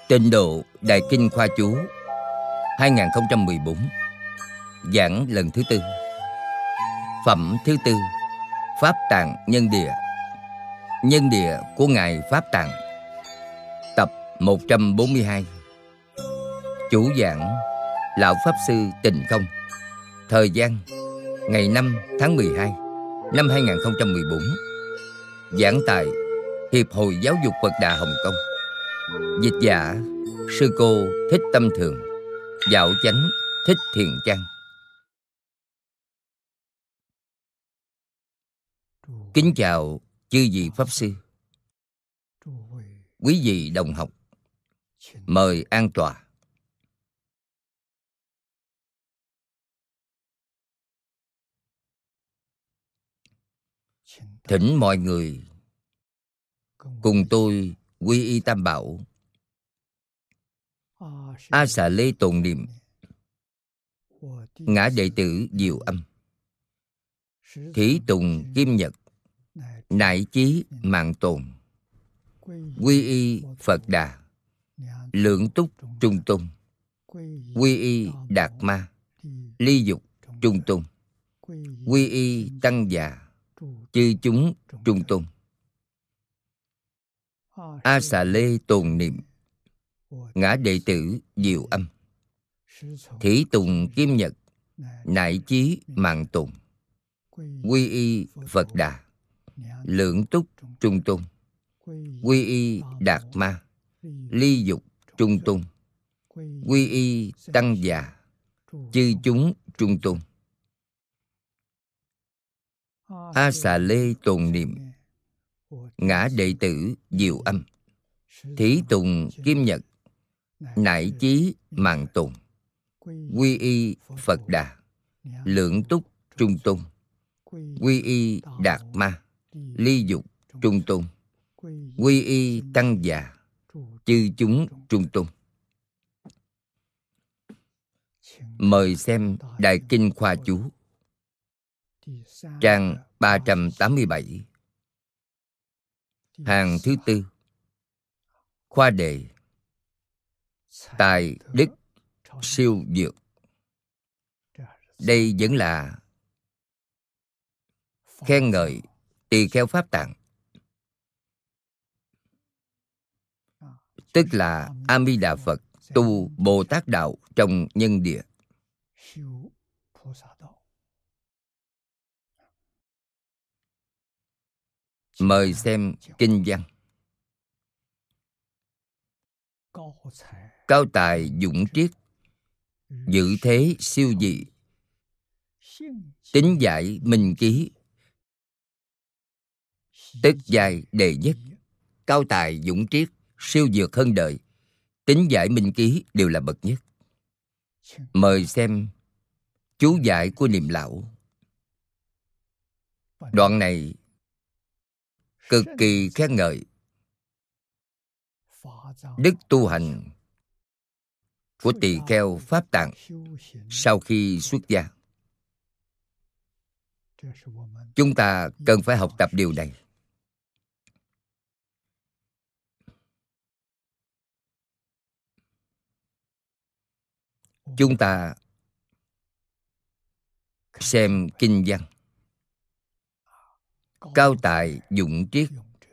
Tịnh Độ Đại Kinh Khoa Chú 2014. Giảng lần thứ tư. Phẩm thứ tư. Pháp Tạng Nhân Địa. Nhân địa của Ngài Pháp Tạng. Tập 142. Chủ giảng Lão Pháp Sư Tịnh Không. Thời gian ngày 5 tháng 12 năm 2014. Giảng tại Hiệp hội Giáo dục Phật Đà Hồng Kông. Dịch giả Sư cô Thích Tâm Thường. Dạo chánh Thích Thiền Trang. Kính chào chư vị Pháp Sư, quý vị đồng học, mời an tọa. Thỉnh mọi người cùng tôi quy y Tam Bảo, A Xà Lê tồn niệm, ngã đệ tử Diệu Âm, Thí Tùng Kim Nhật, Nại Chí Mạng Tồn, quy y Phật Đà, Lượng Túc Trung Tôn, quy y Đạt Ma, Ly Dục Trung Tôn, quy y Tăng Già, chư chúng Trung Tôn. A Xà Lê tồn niệm, ngã đệ tử Diệu Âm, Thí Tùng Kim Nhật, Nại Chí Mạng Tồn, quy y Phật Đà, Lượng Túc Trung Tôn, quy y Đạt Ma, Ly Dục Trung Tôn, quy y Tăng Già, chư chúng Trung Tôn. A Xà Lê tồn niệm, ngã đệ tử Diệu Âm, Thí Tùng Kim Nhật, Nại Chí Mạng Tồn, quy y Phật Đà, Lượng Túc Trung Tôn, quy y Đạt Ma, Ly Dục Trung Tôn, quy y Tăng Già, chư chúng Trung Tôn. Mời xem Đại Kinh Khoa Chú, trang 387, hàng thứ tư, khoa đề Tài đức siêu dược. Đây vẫn là khen ngợi tỳ kheo Pháp Tạng, tức là A Di Đà Phật tu Bồ Tát đạo trong nhân địa. Mời xem kinh văn. Cao tài dũng triết, dự thế siêu dị, tính giải minh ký, tất giai đệ nhất. Cao tài dũng triết, siêu dược hơn đời, tính giải minh ký đều là bậc nhất. Mời xem chú giải của Niệm Lão. Đoạn này cực kỳ khen ngợi đức tu hành của tỳ kheo Pháp Tạng sau khi xuất gia. Chúng ta cần phải học tập điều này. Chúng ta xem kinh văn. Cao tài dũng triết.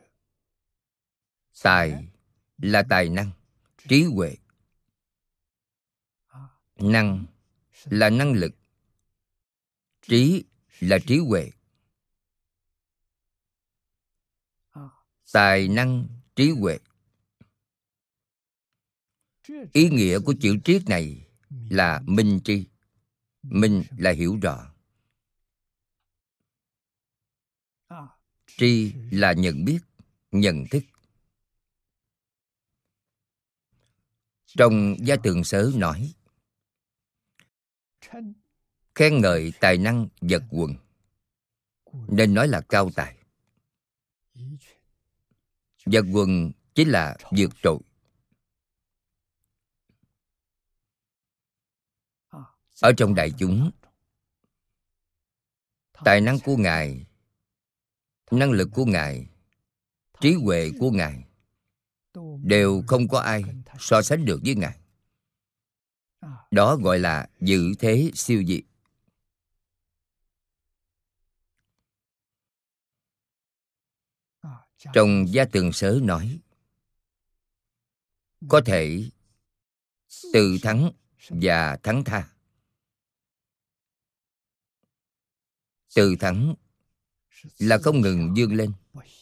Tài là tài năng, trí huệ. Năng là năng lực. Trí là trí huệ. Tài năng, trí huệ. Ý nghĩa của chữ triết này là minh tri. Minh là hiểu rõ. Tri là nhận biết, nhận thức. Trong Gia Tường Sớ nói, khen ngợi tài năng vật quần, nên nói là cao tài. Vật quần chính là vượt trội. Ở trong đại chúng, tài năng của Ngài, năng lực của Ngài, trí huệ của Ngài đều không có ai so sánh được với Ngài. Đó gọi là dự thế siêu diệt. Trong Gia Tường Sớ nói, có thể tự thắng và thắng tha. Tự thắng là không ngừng vươn lên.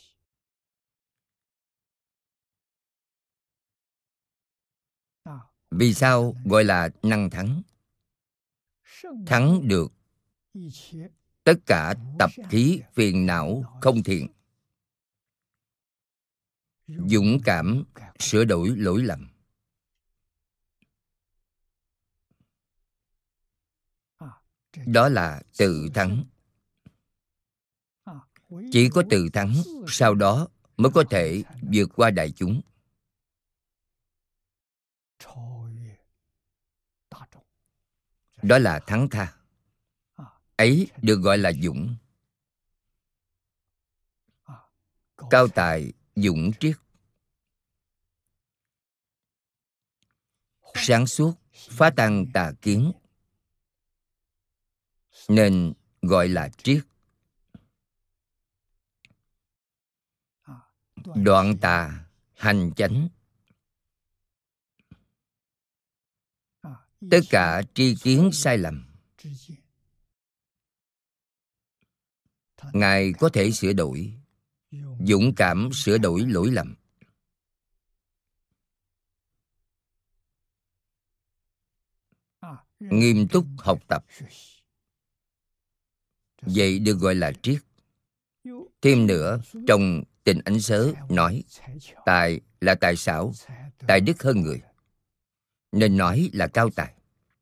Vì sao gọi là năng thắng? Thắng được tất cả tập khí phiền não không thiện, dũng cảm sửa đổi lỗi lầm. Đó là tự thắng. Chỉ có tự thắng, sau đó mới có thể vượt qua đại chúng. Đó là thắng tha. Ấy được gọi là dũng. Cao tài dũng triết. Sáng suốt phá tan tà kiến, nên gọi là triết. Đoạn tà hành chánh. Tất cả tri kiến sai lầm, Ngài có thể sửa đổi, dũng cảm sửa đổi lỗi lầm. Nghiêm túc học tập, vậy được gọi là triết. Thêm nữa, trong Tình Ánh Sớ nói, tài là tài xảo, tài đức hơn người, nên nói là cao tài.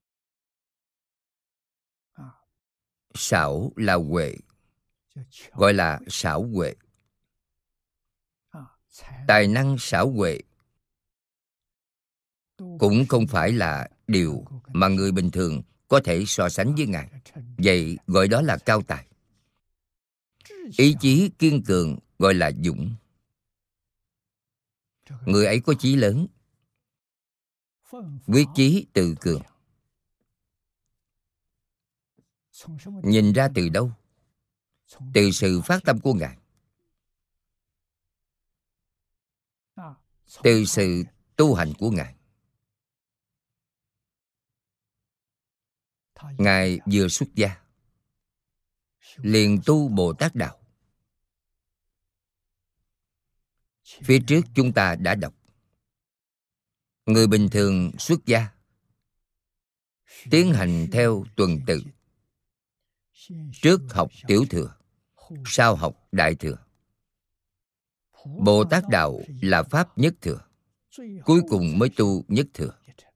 Xảo là huệ, gọi là xảo huệ. Tài năng xảo huệ cũng không phải là điều mà người bình thường có thể so sánh với Ngài. Vậy gọi đó là cao tài. Ý chí kiên cường gọi là dũng. Người ấy có chí lớn, quyết chí tự cường. Nhìn ra từ đâu? Từ sự phát tâm của Ngài, từ sự tu hành của Ngài. Ngài vừa xuất gia liền tu Bồ Tát Đạo. Phía trước chúng ta đã đọc, người bình thường xuất gia tiến hành theo tuần tự. Trước học tiểu thừa, sau học đại thừa. Bồ Tát Đạo là pháp nhất thừa, cuối cùng mới tu nhất thừa.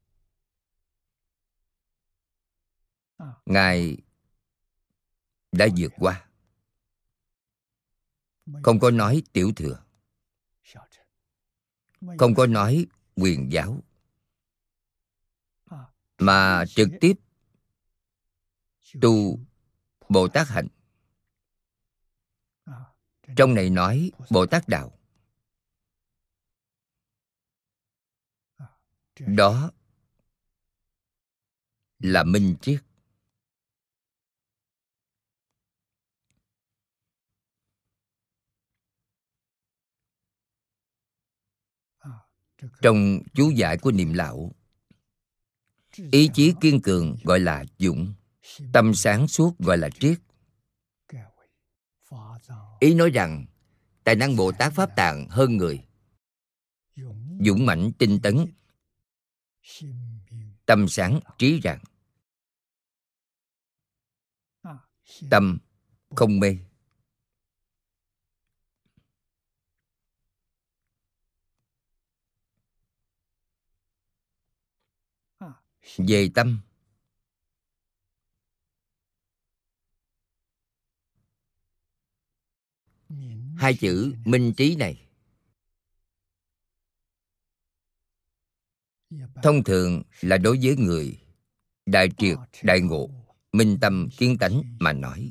Ngài đã vượt qua, không có nói tiểu thừa, không có nói quyền giáo, mà trực tiếp tu Bồ Tát hạnh. Trong này nói Bồ Tát Đạo. Đó là minh triết. Trong chú giải của Niệm Lão, ý chí kiên cường gọi là dũng, tâm sáng suốt gọi là triết. Ý nói rằng tài năng Bồ Tát Pháp Tạng hơn người, dũng mãnh tinh tấn, tâm sáng trí rạng, tâm không mê. Về tâm, hai chữ minh trí này thông thường là đối với người đại triệt đại ngộ, minh tâm kiến tánh mà nói.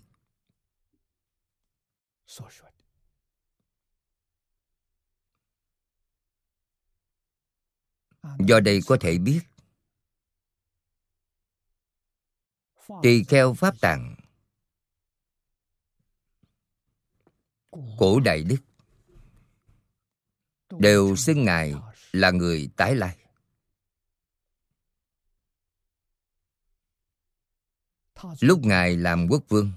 Do đây có thể biết tỳ kheo Pháp Tạng, cổ Đại Đức đều xưng Ngài là người tái lai. Lúc Ngài làm quốc vương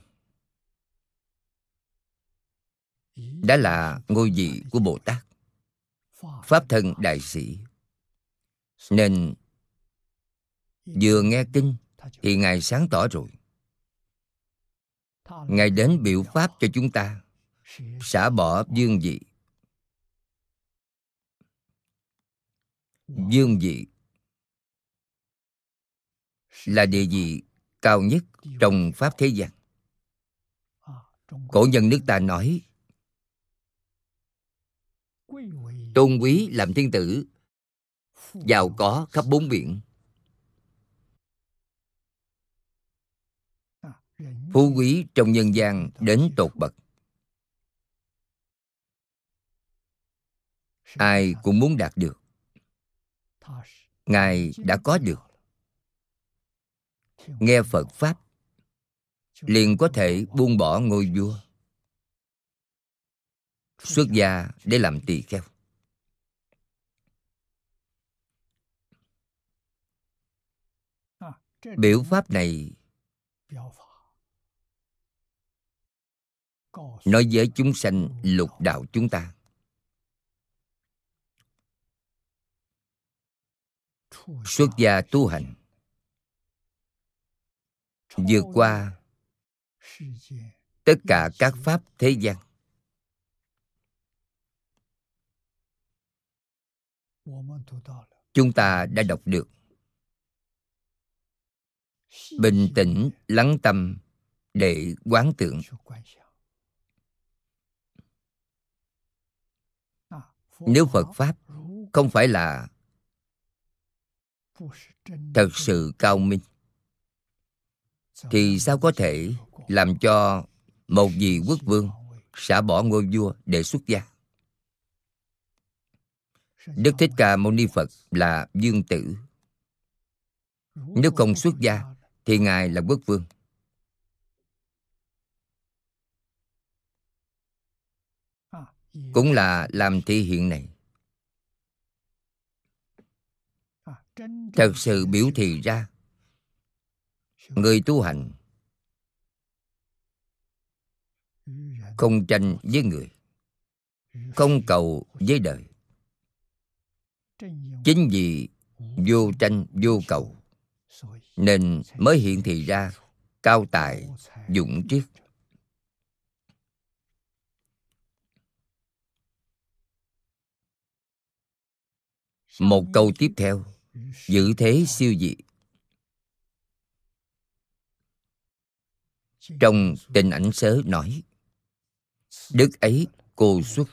đã là ngôi vị của Bồ Tát, Pháp thân đại sĩ. Nên vừa nghe kinh thì Ngài sáng tỏ rồi. Ngài đến biểu pháp cho chúng ta, xả bỏ vương vị. Vương vị là địa vị cao nhất trong pháp thế gian. Cổ nhân nước ta nói tôn quý làm thiên tử, giàu có khắp bốn biển. Phú quý trong nhân gian đến tột bậc. Ai cũng muốn đạt được. Ngài đã có được. Nghe Phật Pháp liền có thể buông bỏ ngôi vua, xuất gia để làm tỳ kheo. Biểu pháp này nói với chúng sanh lục đạo chúng ta, xuất gia tu hành, vượt qua tất cả các pháp thế gian. Chúng ta đã đọc được. Bình tĩnh lắng tâm để quán tưởng. Nếu Phật Pháp không phải là thật sự cao minh, thì sao có thể làm cho một vị quốc vương xả bỏ ngôi vua để xuất gia? Đức Thích Ca Mâu Ni Phật là vương tử. Nếu không xuất gia thì Ngài là quốc vương. Cũng là làm thể hiện này. Thật sự biểu thị ra người tu hành không tranh với người, không cầu với đời. Chính vì vô tranh vô cầu nên mới hiện thị ra cao tài dũng triết. Một câu tiếp theo, giữ thế siêu dị. Trong Tình Ảnh Sớ nói, đức ấy cô xuất,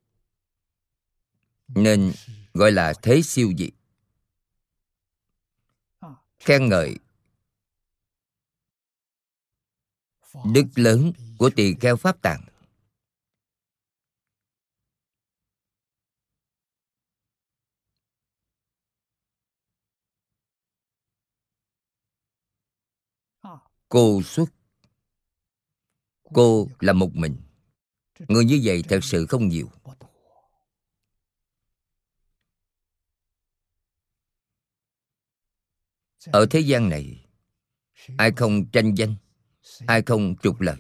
nên gọi là thế siêu dị. Khen ngợi đức lớn của tỳ kheo Pháp Tạng. Cô xuất. Cô là một mình. Người như vậy thật sự không nhiều. Ở thế gian này, ai không tranh danh, ai không trục lợi.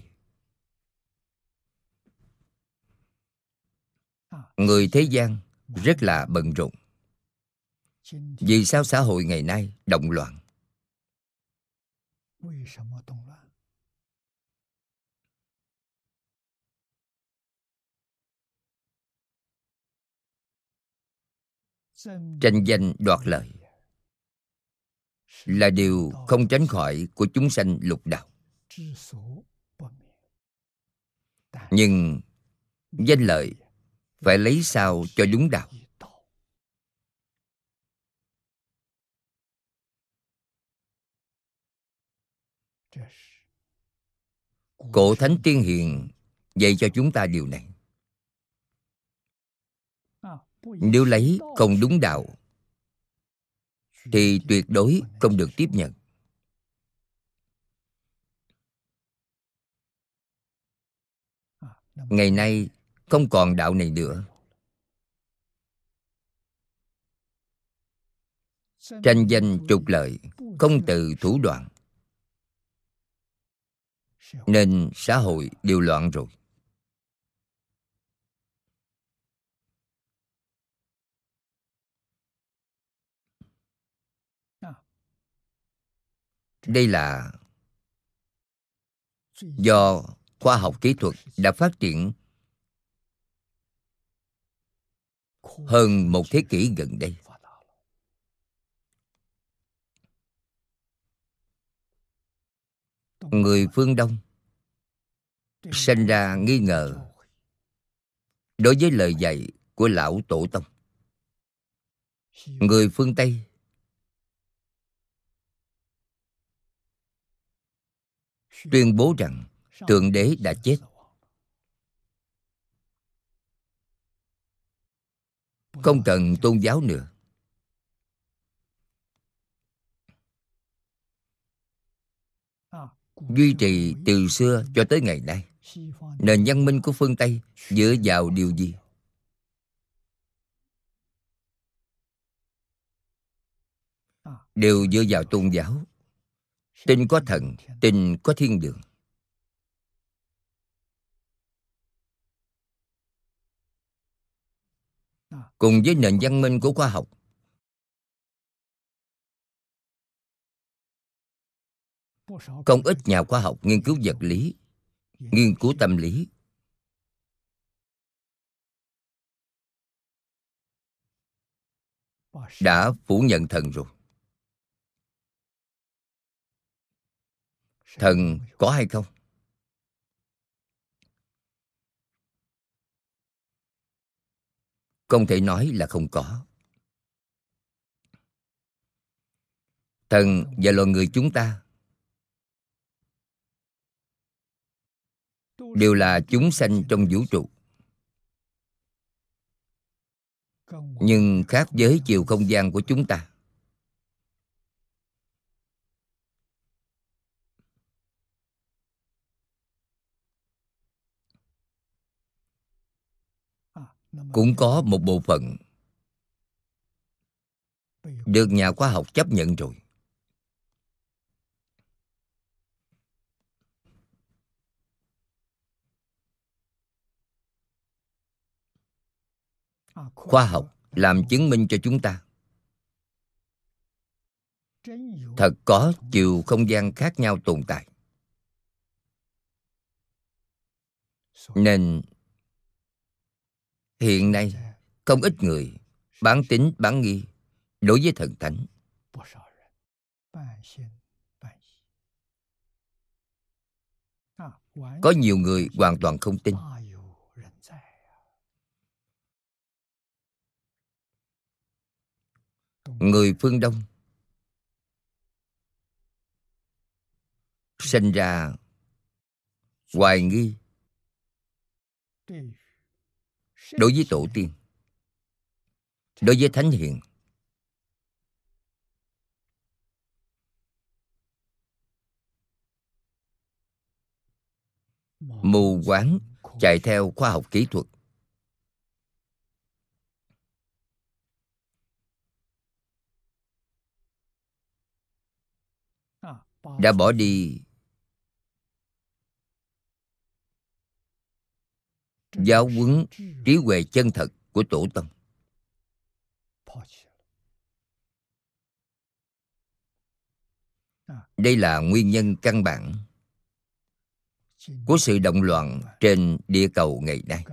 Người thế gian rất là bận rộn. Vì sao xã hội ngày nay động loạn? Tranh danh đoạt lợi là điều không tránh khỏi của chúng sanh lục đạo. Nhưng danh lợi phải lấy sao cho đúng đạo. Cổ Thánh Tiên Hiền dạy cho chúng ta điều này. Nếu lấy không đúng đạo thì tuyệt đối không được tiếp nhận. Ngày nay không còn đạo này nữa. Tranh danh trục lợi, không từ thủ đoạn, nên xã hội đều loạn rồi. Đây là do khoa học kỹ thuật đã phát triển hơn một thế kỷ gần đây. Người phương Đông sinh ra nghi ngờ đối với lời dạy của lão tổ tông. Người phương Tây tuyên bố rằng Thượng Đế đã chết. Không cần tôn giáo nữa. Duy trì từ xưa cho tới ngày nay. Nền văn minh của phương Tây dựa vào điều gì? Đều dựa vào tôn giáo. Tin có thần, tin có thiên đường. Cùng với nền văn minh của khoa học, không ít nhà khoa học nghiên cứu vật lý, nghiên cứu tâm lý, đã phủ nhận thần rồi. Thần có hay không? Không thể nói là không có. Thần và loài người chúng ta đều là chúng sanh trong vũ trụ. Nhưng khác với chiều không gian của chúng ta. Cũng có một bộ phận được nhà khoa học chấp nhận rồi. Khoa học làm chứng minh cho chúng ta thật có chiều không gian khác nhau tồn tại. Nên hiện nay không ít người bán tín bán nghi đối với thần thánh. Có nhiều người hoàn toàn không tin. Người phương Đông sinh ra hoài nghi đối với tổ tiên, đối với thánh hiền. Mù quáng chạy theo khoa học kỹ thuật. Đã bỏ đi giáo huấn trí huệ chân thật của tổ tông. Đây là nguyên nhân căn bản của sự động loạn trên địa cầu ngày nay.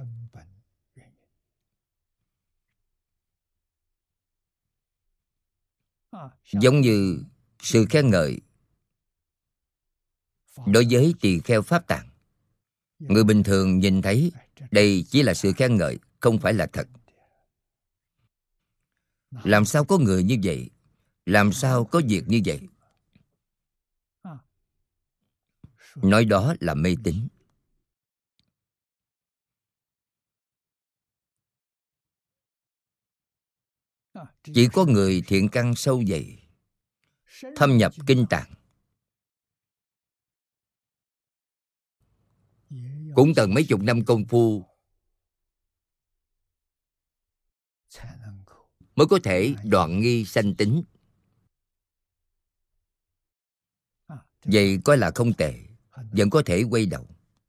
Giống như sự khen ngợi đối với tỳ kheo Pháp Tạng. Người bình thường nhìn thấy đây chỉ là sự khen ngợi, không phải là thật. Làm sao có người như vậy? Làm sao có việc như vậy? Nói đó là mê tín. Chỉ có người thiện căn sâu dày thâm nhập kinh tạng, cũng cần mấy chục năm công phu mới có thể đoạn nghi sanh tính. Vậy coi là không tệ, vẫn có thể quay đầu.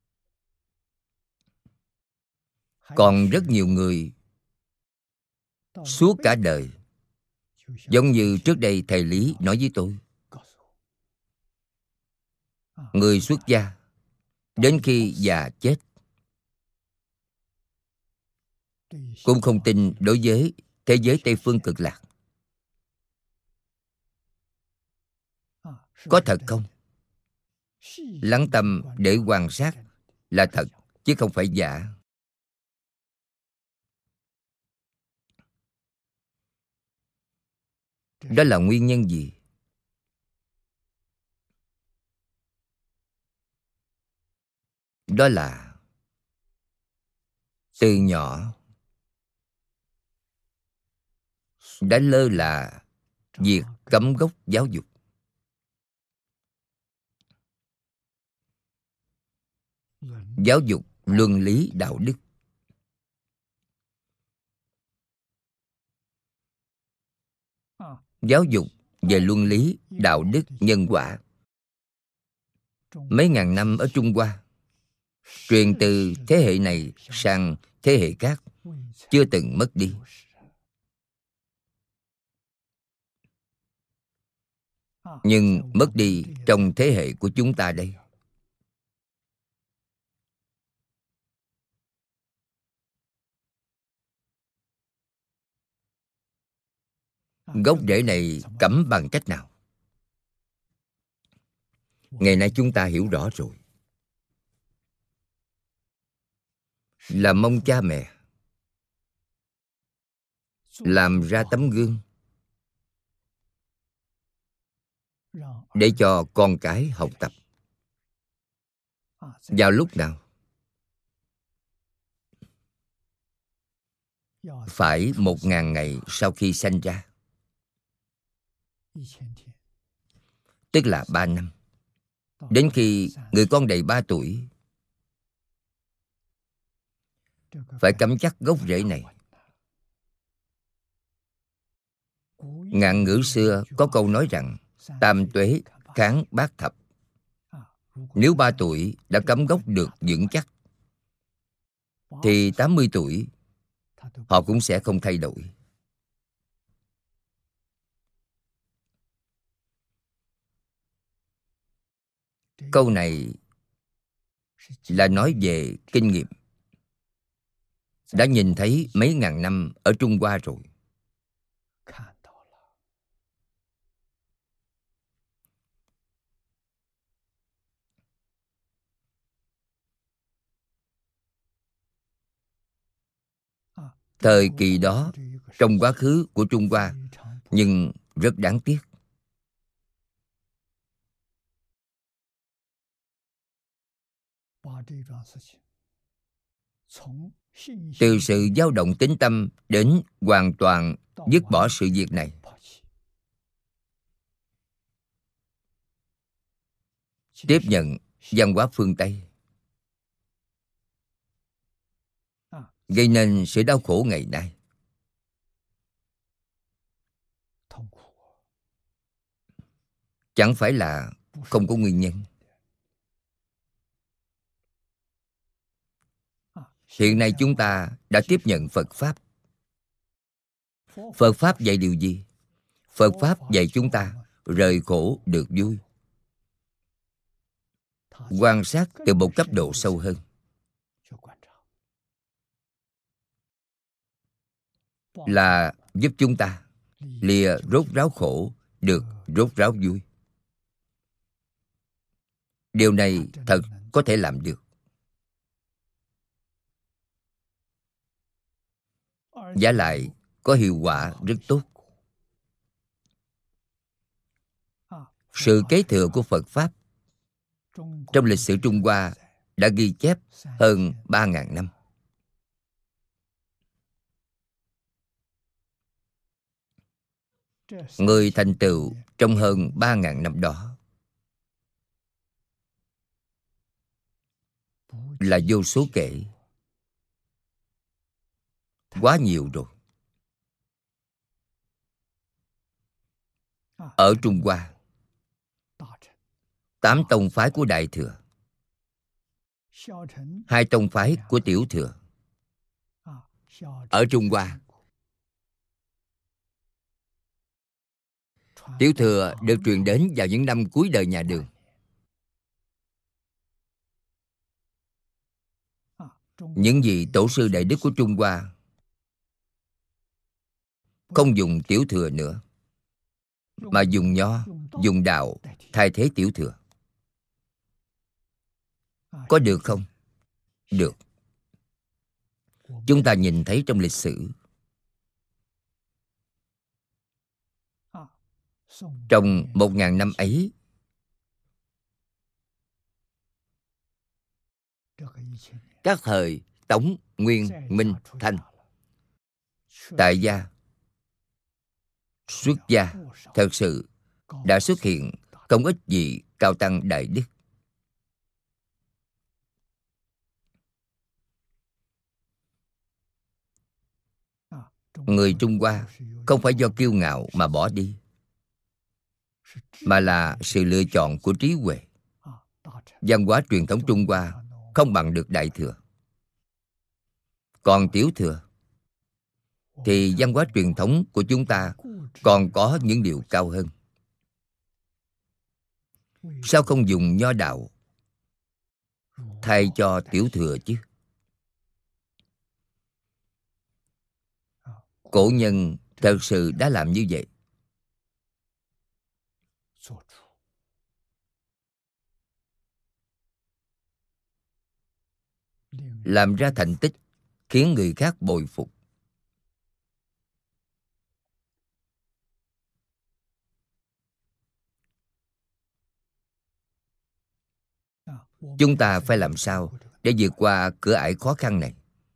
Còn rất nhiều người suốt cả đời, giống như trước đây thầy Lý nói với tôi, người xuất gia đến khi già chết cũng không tin đối với thế giới Tây Phương Cực Lạc. Có thật không? Lắng tâm để quan sát là thật, chứ không phải giả. Đó là nguyên nhân gì? Đó là từ nhỏ đã lơ là việc cắm gốc giáo dục. Giáo dục luân lý đạo đức. Giáo dục về luân lý đạo đức nhân quả. Mấy ngàn năm ở Trung Hoa, truyền từ thế hệ này sang thế hệ khác, chưa từng mất đi. Nhưng mất đi trong thế hệ của chúng ta đây. Gốc rễ này cắm bằng cách nào? Ngày nay chúng ta hiểu rõ rồi. Là mong cha mẹ làm ra tấm gương để cho con cái học tập. Vào lúc nào? Phải 1000 ngày sau khi sanh ra, tức là 3 năm. Đến khi người con đầy 3 tuổi, phải cắm chắc gốc rễ này. Ngạn ngữ xưa có câu nói rằng tam tuế kháng bát thập. Nếu 3 tuổi đã cắm gốc được vững chắc, thì 80 tuổi họ cũng sẽ không thay đổi. Câu này là nói về kinh nghiệm. Đã nhìn thấy mấy ngàn năm ở Trung Hoa rồi. Thời kỳ đó trong quá khứ của Trung Hoa, nhưng rất đáng tiếc. Từ sự dao động tín tâm đến hoàn toàn dứt bỏ sự việc này, tiếp nhận văn hóa phương Tây, gây nên sự đau khổ ngày nay. Chẳng phải là không có nguyên nhân. Hiện nay chúng ta đã tiếp nhận Phật Pháp. Phật Pháp dạy điều gì? Phật Pháp dạy chúng ta rời khổ được vui. Quan sát từ một cấp độ sâu hơn. Là giúp chúng ta lìa rốt ráo khổ được rốt ráo vui. Điều này thật có thể làm được. Vả lại có hiệu quả rất tốt. Sự kế thừa của Phật Pháp trong lịch sử Trung Hoa đã ghi chép hơn 3.000 năm. người thành tựu trong hơn 3.000 năm đó là vô số kể, quá nhiều rồi. Ở Trung Hoa, 8 tông phái của Đại Thừa, 2 tông phái của Tiểu Thừa. Ở Trung Hoa, Tiểu Thừa được truyền đến vào những năm cuối đời nhà Đường. Những vị tổ sư đại đức của Trung Hoa không dùng Tiểu Thừa nữa, mà dùng Nho, dùng Đạo thay thế Tiểu Thừa. Có được không? Được. Chúng ta nhìn thấy trong lịch sử, trong 1.000 năm ấy, các thời Tống, Nguyên, Minh, Thanh, tại gia, xuất gia thật sự đã xuất hiện không ít vị cao tăng đại đức. Người Trung Hoa không phải do kiêu ngạo mà bỏ đi, mà là sự lựa chọn của trí huệ. Văn hóa truyền thống Trung Hoa không bằng được Đại Thừa. Còn Tiểu Thừa thì văn hóa truyền thống của chúng ta còn có những điều cao hơn. Sao không dùng Nho Đạo thay cho Tiểu Thừa chứ? Cổ nhân thật sự đã làm như vậy. Làm ra thành tích khiến người khác bội phục. Chúng ta phải làm sao để vượt qua cửa ải khó khăn này?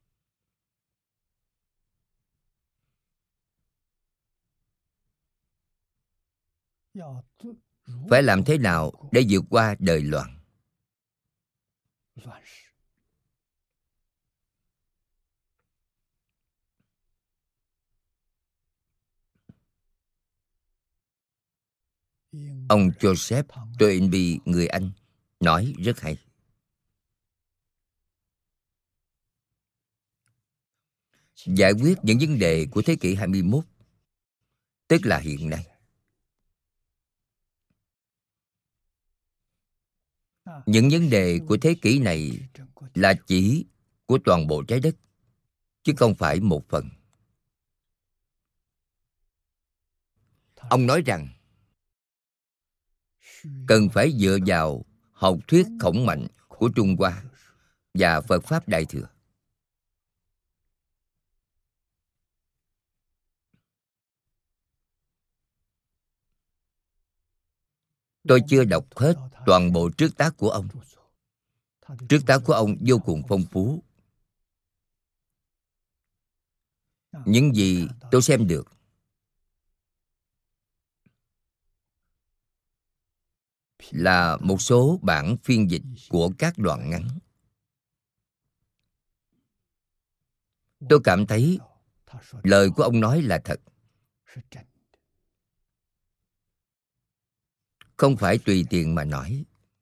Phải làm thế nào để vượt qua đời loạn? Ông Joseph Toynbee, người Anh, nói rất hay. Giải quyết những vấn đề của thế kỷ 21, tức là hiện nay. Những vấn đề của thế kỷ này là chỉ của toàn bộ trái đất, chứ không phải một phần. Ông nói rằng cần phải dựa vào học thuyết khổng mạnh của Trung Hoa và Phật Pháp Đại Thừa. Tôi chưa đọc hết toàn bộ trước tác của ông. Trước tác của ông vô cùng phong phú. Những gì tôi xem được là một số bản phiên dịch của các đoạn ngắn. Tôi cảm thấy lời của ông nói là thật, không phải tùy tiện mà nói.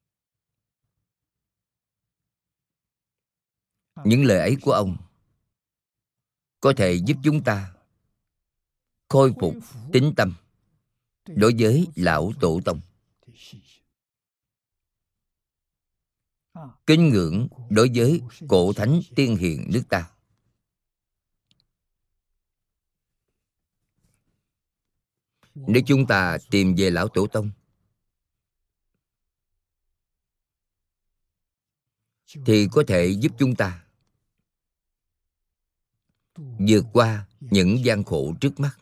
Những lời ấy của ông có thể giúp chúng ta khôi phục tín tâm đối với lão tổ tông, kính ngưỡng đối với cổ thánh tiên hiền nước ta. Nếu chúng ta tìm về lão tổ tông thì có thể giúp chúng ta vượt qua những gian khổ trước mắt.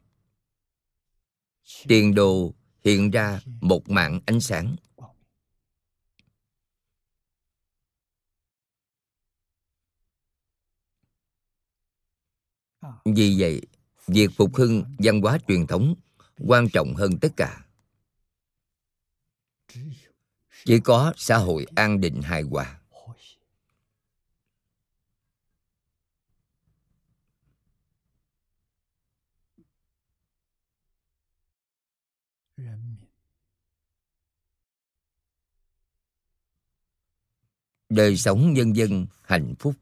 Tiền đồ hiện ra một mảng ánh sáng. Vì vậy, việc phục hưng văn hóa truyền thống quan trọng hơn tất cả. Chỉ có xã hội an định hài hòa, đời sống nhân dân hạnh phúc,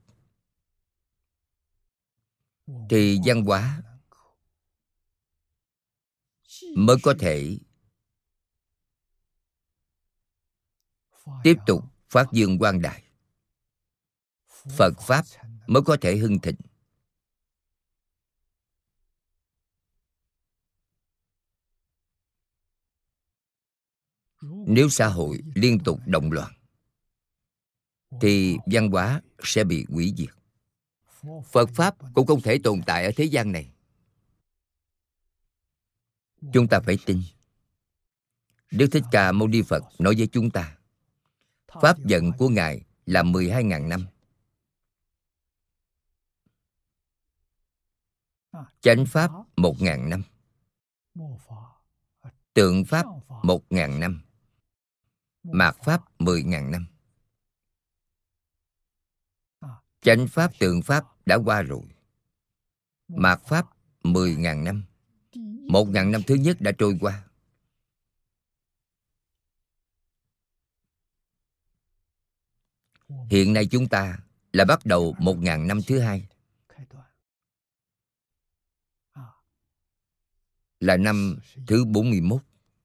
thì văn hóa mới có thể tiếp tục phát dương quang đại, Phật Pháp mới có thể hưng thịnh. Nếu xã hội liên tục động loạn, thì văn hóa sẽ bị hủy diệt. Phật Pháp cũng không thể tồn tại ở thế gian này. Chúng ta phải tin. Đức Thích Ca Mâu Ni Phật nói với chúng ta, Pháp vận của Ngài là 12.000 năm. Chánh Pháp 1.000 năm. Tượng Pháp 1.000 năm. Mạt Pháp 10.000 năm. Chánh Pháp, tượng Pháp đã qua rồi. Mạt Pháp 10.000 năm. 1.000 năm thứ nhất đã trôi qua. Hiện nay chúng ta là bắt đầu 1.000 năm thứ hai, là năm thứ 41.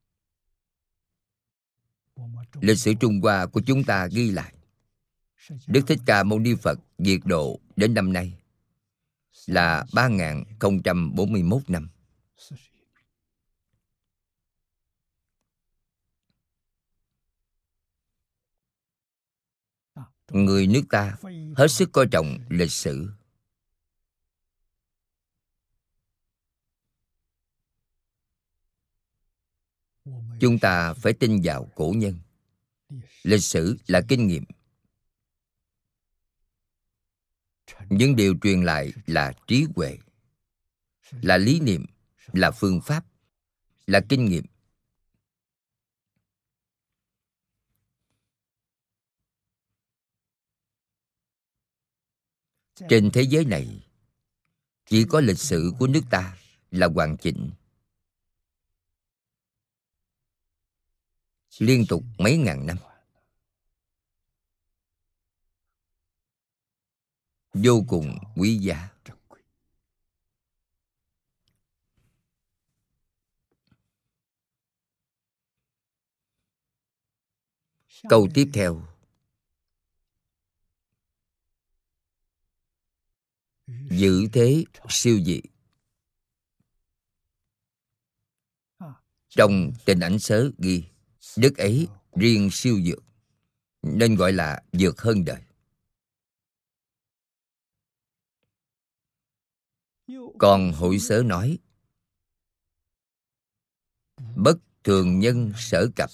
Lịch sử Trung Hoa của chúng ta ghi lại, Đức Thích Ca Mâu Ni Phật diệt độ đến năm nay là 3.041 năm. Người nước ta hết sức coi trọng lịch sử. Chúng ta phải tin vào cổ nhân. Lịch sử là kinh nghiệm. Những điều truyền lại là trí huệ, là lý niệm, là phương pháp, là kinh nghiệm. Trên thế giới này, chỉ có lịch sử của nước ta là hoàn chỉnh. Liên tục mấy ngàn năm. Vô cùng quý giá. Câu tiếp theo. Giữ thế siêu dị. Trong Tình Ảnh Sớ ghi, đức ấy riêng siêu dược, nên gọi là vượt hơn đời. Còn Hội Sớ nói, bất thường nhân sở cập.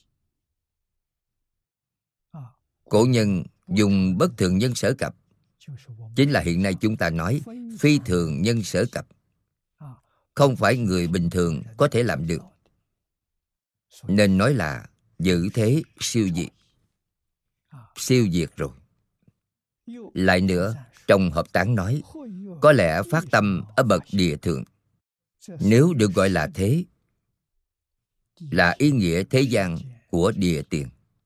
Cổ nhân dùng bất thường nhân sở cập, chính là hiện nay chúng ta nói phi thường nhân sở cập. Không phải người bình thường có thể làm được, nên nói là giữ thế siêu diệt. Siêu diệt rồi. Lại nữa, trong Hợp Tán nói, có lẽ phát tâm ở bậc địa thượng. Nếu được gọi là thế, là ý nghĩa thế gian của địa tiền.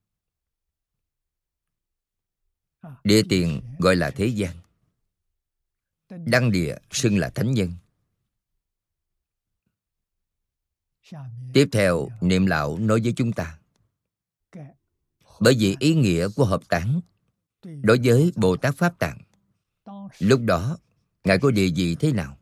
Địa tiền gọi là thế gian. Đăng địa xưng là thánh nhân. Tiếp theo, Niệm Lão nói với chúng ta, bởi vì ý nghĩa của Hợp Tán đối với Bồ Tát Pháp Tạng, lúc đó Ngài có địa vị thế nào?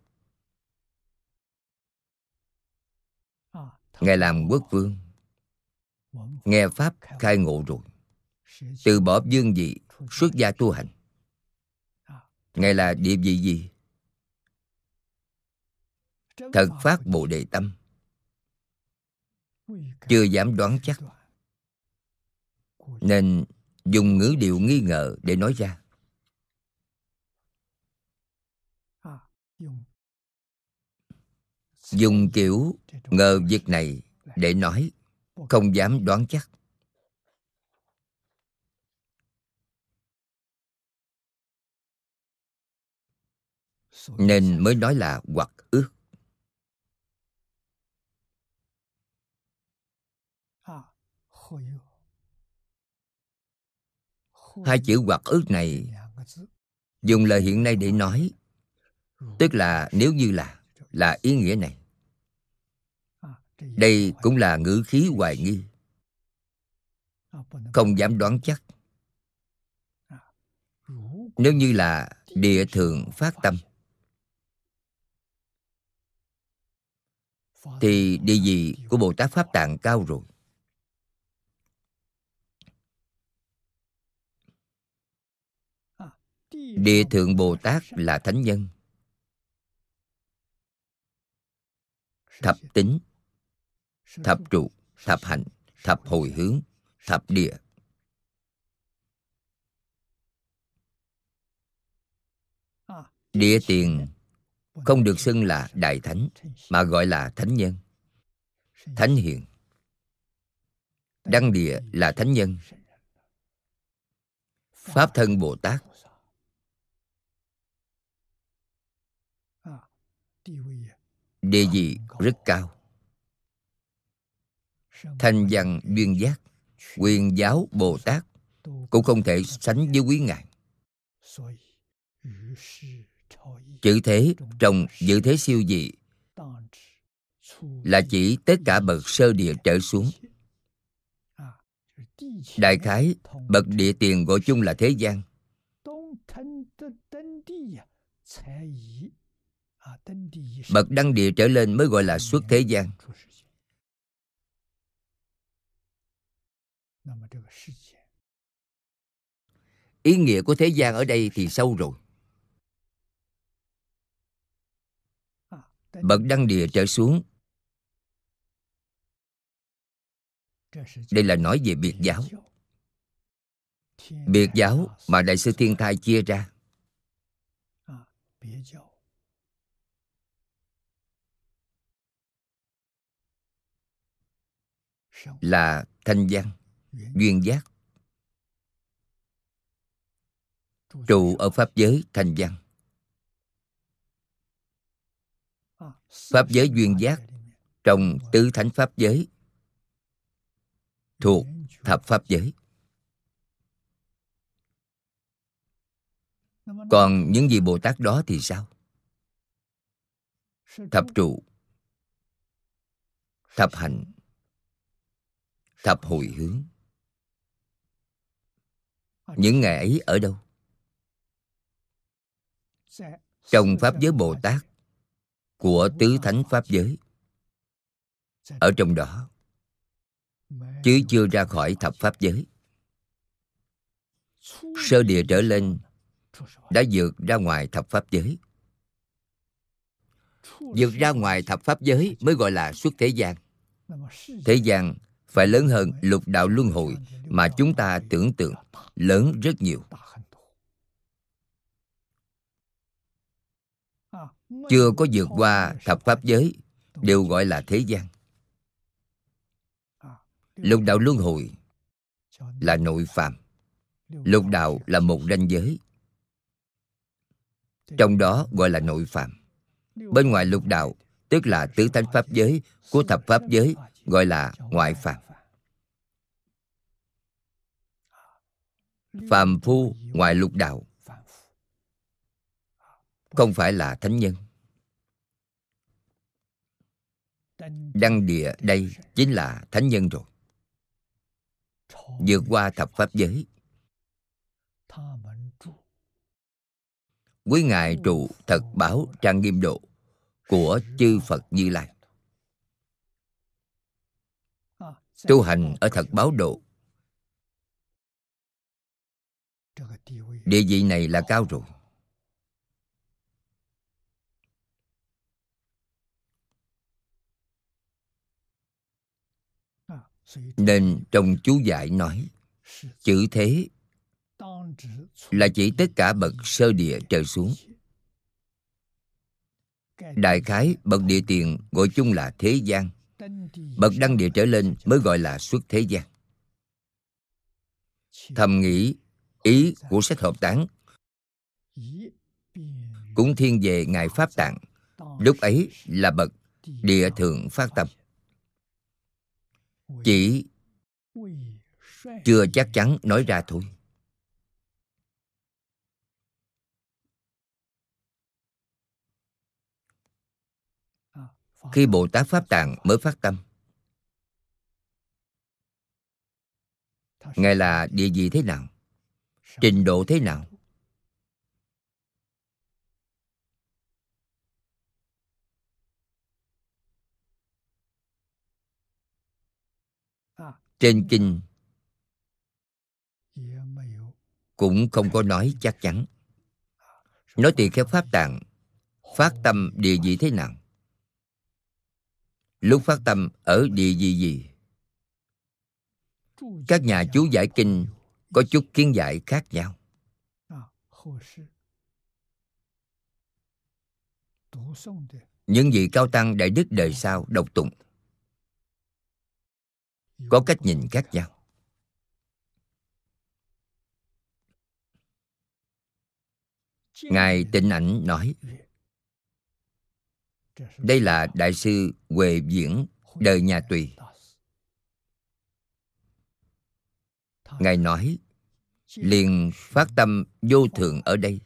Ngài làm quốc vương, nghe Pháp khai ngộ rồi, từ bỏ vương vị, xuất gia tu hành. Ngài là địa vị gì? Thật phát Bồ Đề tâm. Chưa dám đoán chắc, nên dùng ngữ điệu nghi ngờ để nói ra. dùng kiểu ngờ việc này để nói, không dám đoán chắc. Nên mới nói là hoặc ước. Hai chữ hoặc ước này dùng lời hiện nay để nói, tức là nếu như là ý nghĩa này. Đây cũng là ngữ khí hoài nghi, không dám đoán chắc. Nếu như là địa thượng phát tâm, thì địa vị của Bồ Tát Pháp Tạng cao rồi. Địa thượng Bồ Tát là thánh nhân, thập tính, thập trụ, thập hạnh, thập hồi hướng, thập địa. Địa tiền không được xưng là đại thánh, mà gọi là thánh nhân, thánh hiền. Đăng địa là thánh nhân, Pháp thân Bồ Tát. Địa vị rất cao. Thanh văn duyên giác, quyền giáo Bồ Tát cũng không thể sánh với quý ngài. Chữ thế trong dự thế siêu dị là chỉ tất cả bậc sơ địa trở xuống. Đại khái bậc địa tiền gọi chung là thế gian. Bậc đăng địa trở lên mới gọi là xuất thế gian. Ý nghĩa của thế gian ở đây thì sâu rồi. Bậc đăng địa trở xuống, đây là nói về biệt giáo. Biệt giáo mà Đại sư Thiên Thai chia ra là thanh văn, duyên giác, trụ ở pháp giới thanh văn. Pháp giới duyên giác trong tứ thánh pháp giới thuộc thập pháp giới. Còn những vị Bồ Tát đó thì sao? Thập trụ, thập hạnh, thập hồi hướng. Những ngài ấy ở đâu? Trong pháp giới Bồ Tát của tứ thánh pháp giới, ở trong đó, chứ chưa ra khỏi thập pháp giới. Sơ địa trở lên đã vượt ra ngoài thập pháp giới. Vượt ra ngoài thập pháp giới mới gọi là xuất thế gian. Thế gian phải lớn hơn lục đạo luân hồi mà chúng ta tưởng tượng, lớn rất nhiều. Chưa có vượt qua thập pháp giới đều gọi là thế gian. Lục đạo luân hồi là nội phàm. Lục đạo là một ranh giới, trong đó gọi là nội phàm. Bên ngoài lục đạo tức là tứ thánh pháp giới của thập pháp giới, gọi là ngoại phàm. Phàm phu ngoài lục đạo không phải là thánh nhân. Đăng địa đây chính là thánh nhân rồi, vượt qua thập pháp giới. Quý ngài trụ thật báo trang nghiêm độ của chư Phật Như Lai. Tu hành ở thật báo độ, địa vị này là cao rồi. Nên trong chú giải nói, chữ thế là chỉ tất cả bậc sơ địa trở xuống. Đại khái bậc địa tiền gọi chung là thế gian, bậc đăng địa trở lên mới gọi là xuất thế gian. Thầm nghĩ ý của sách hợp tán cũng thiên về Ngài Pháp Tạng, lúc ấy là bậc địa thượng phát tâm. Chỉ chưa chắc chắn nói ra thôi. Khi Bồ Tát Pháp Tạng mới phát tâm, Ngài là địa vị thế nào? Trình độ thế nào? Trên kinh cũng không có nói chắc chắn. Nói tỳ kheo Pháp Tạng phát tâm địa vị thế nào? Lúc phát tâm ở địa vị gì? Các nhà chú giải kinh có chút kiến giải khác nhau. Những vị cao tăng đại đức đời sau đọc tụng có cách nhìn khác nhau. Ngài Tịnh Ảnh nói, đây là Đại sư Huệ Viễn đời nhà Tùy. Ngài nói, liền phát tâm vô thượng ở đây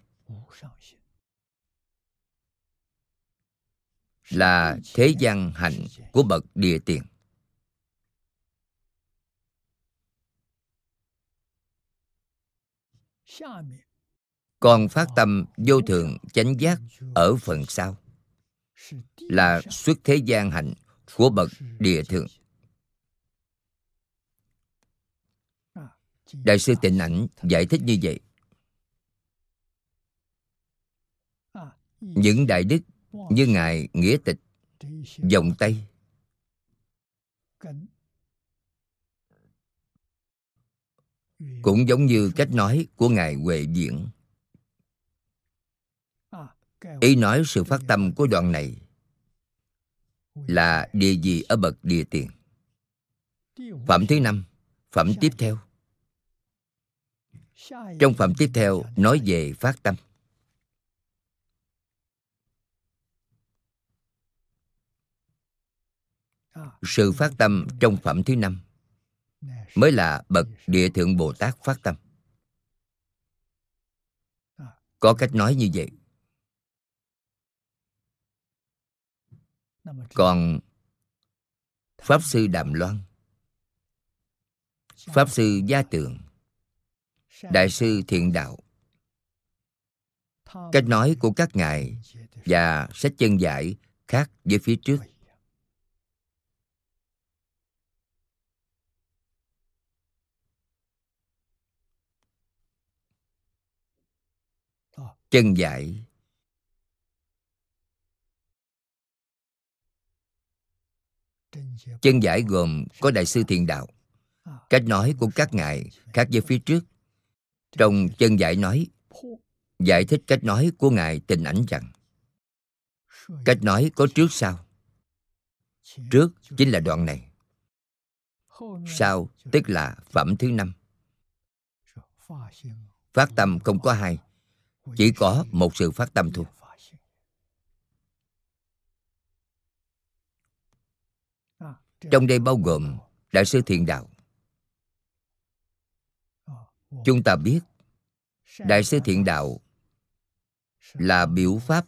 là thế gian hạnh của bậc địa tiền. Còn phát tâm vô thượng chánh giác ở phần sau là xuất thế gian hạnh của bậc địa thượng. Đại sư Tịnh Ảnh giải thích như vậy. Những đại đức như Ngài Nghĩa Tịch, Dòng Tây cũng giống như cách nói của Ngài Huệ Viễn. Ý nói sự phát tâm của đoạn này là địa vị ở bậc địa tiền. Phẩm thứ 5, phẩm tiếp theo. Trong phẩm tiếp theo nói về phát tâm. Sự phát tâm trong phẩm thứ 5 mới là bậc địa thượng Bồ Tát phát tâm. Có cách nói như vậy. Còn Pháp Sư Đàm Loan, Pháp Sư Gia Tường, Đại sư Thiện Đạo, cách nói của các ngài và sách chân giải khác với phía trước. Chân giải Chân giải gồm có Đại sư Thiện Đạo. Cách nói của các ngài khác với phía trước. Trong chân giải nói, giải thích cách nói của Ngài Tịnh Ảnh rằng cách nói có trước sau. Trước chính là đoạn này. Sau tức là phẩm thứ 5. Phát tâm không có hai, chỉ có một sự phát tâm thôi. Trong đây bao gồm Đại sư Thiện Đạo. Chúng ta biết Đại sư Thiện Đạo là biểu pháp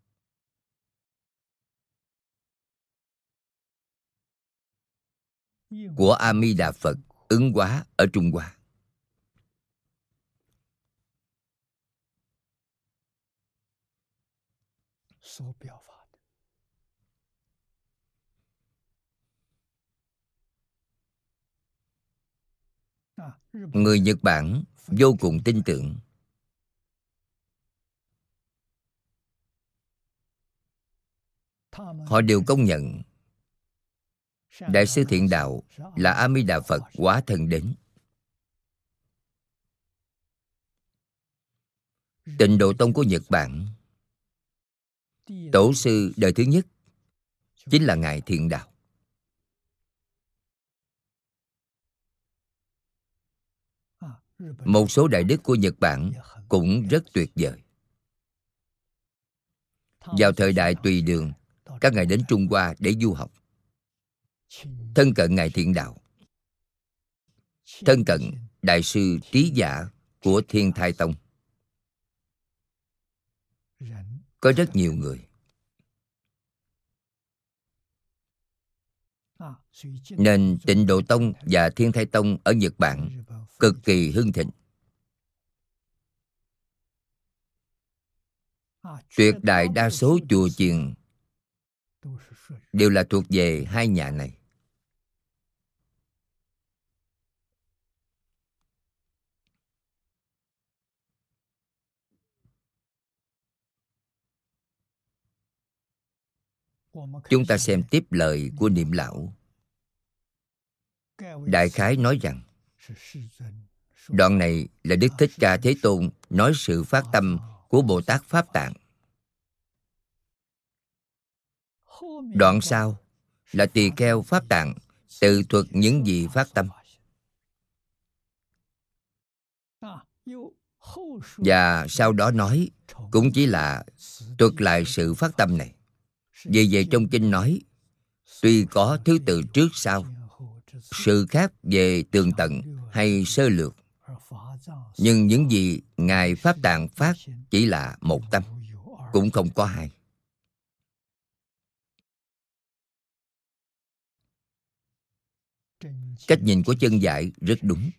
của A Di Đà Phật Ứng Hóa ở Trung Hoa. Người Nhật Bản vô cùng tin tưởng. Họ đều công nhận Đại sư Thiện Đạo là A Di Đà Phật hóa thân đến. Tịnh Độ Tông của Nhật Bản Tổ sư đời thứ nhất chính là Ngài Thiện Đạo. Một số đại đức của Nhật Bản cũng rất tuyệt vời. Vào thời đại Tùy Đường, các ngài đến Trung Hoa để du học, thân cận Ngài Thiện Đạo, thân cận Đại sư Trí Giả của Thiên Thai Tông. Có rất nhiều người. Nên Tịnh Độ Tông và Thiên Thai Tông ở Nhật Bản cực kỳ hưng thịnh. Tuyệt đại đa số chùa chiền đều là thuộc về hai nhà này. Chúng ta xem tiếp lời của Niệm Lão. Đại khái nói rằng, đoạn này là Đức Thích Ca Thế Tôn nói sự phát tâm của Bồ Tát Pháp Tạng. Đoạn sau là Tỳ Kheo Pháp Tạng tự thuật những gì phát tâm. Và sau đó nói cũng chỉ là thuật lại sự phát tâm này. Vì vậy trong kinh nói, tuy có thứ tự trước sau, sự khác về tường tận hay sơ lược, nhưng những gì Ngài Pháp Tạng phát chỉ là một tâm, cũng không có hai. Cách nhìn của chân giải rất đúng.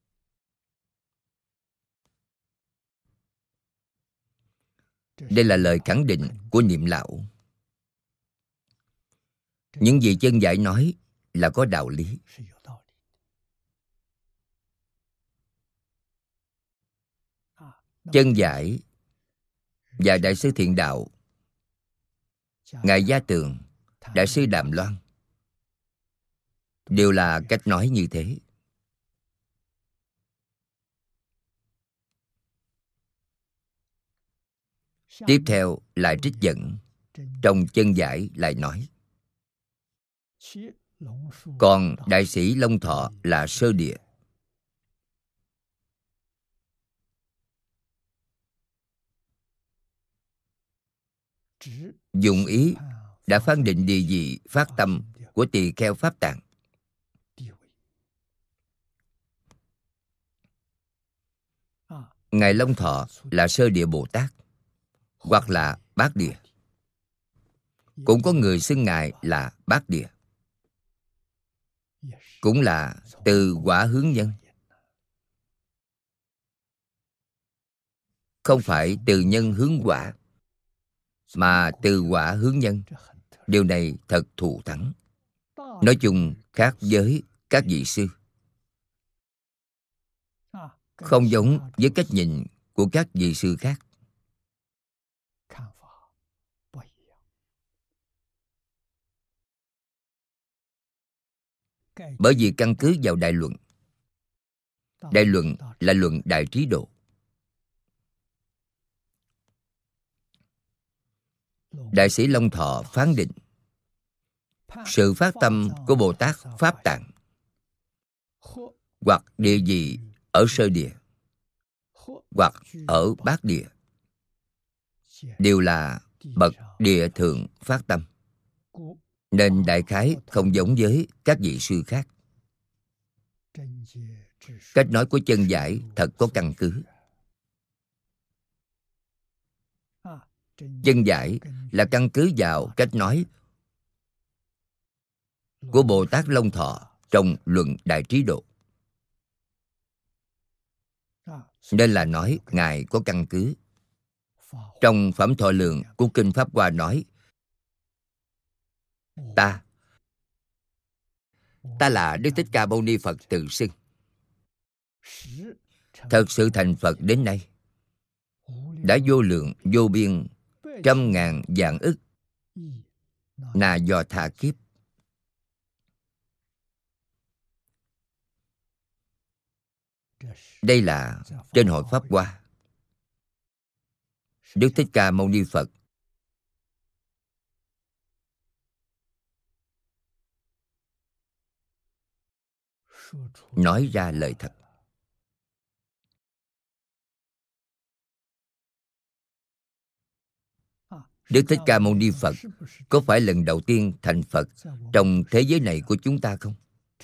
Đây là lời khẳng định của Niệm Lão. Những gì chân giải nói là có đạo lý. Chân giải và Đại sư Thiện Đạo, Ngài Gia Tường, Đại sư Đàm Loan đều là cách nói như thế. Tiếp theo lại trích dẫn. Trong chân giải lại nói, còn Đại sĩ Long Thọ là sơ địa. Dùng ý đã phán định địa vị phát tâm của Tỳ Kheo Pháp Tạng. Ngài Long Thọ là sơ địa Bồ Tát, hoặc là Bát Địa. Cũng có người xưng Ngài là Bát Địa, cũng là từ quả hướng nhân, không phải từ nhân hướng quả, mà từ quả hướng nhân. Điều này thật thù thắng. Nói chung khác với các vị sư, không giống với cách nhìn của các vị sư khác. Bởi vì căn cứ vào Đại Luận. Đại Luận là luận Đại Trí Độ. Đại sĩ Long Thọ phán định sự phát tâm của Bồ Tát Pháp Tạng hoặc địa vị ở sơ địa hoặc ở bát địa đều là bậc địa thượng phát tâm, nên đại khái không giống với các vị sư khác. Cách nói của chân giải thật có căn cứ. Chân giải là căn cứ vào cách nói của Bồ Tát Long Thọ trong luận Đại Trí Độ, nên là nói Ngài có căn cứ. Trong Phẩm Thọ Lượng của Kinh Pháp Hoa nói, Ta là Đức Thích Ca Mâu Ni Phật tự xưng. Thật sự thành Phật đến nay đã vô lượng vô biên trăm ngàn vạn ức na do tha kiếp. Đây là trên hội Pháp Hoa. Đức Thích Ca Mâu Ni Phật nói ra lời thật. Đức Thích Ca Mâu Ni Phật có phải lần đầu tiên thành Phật trong thế giới này của chúng ta không?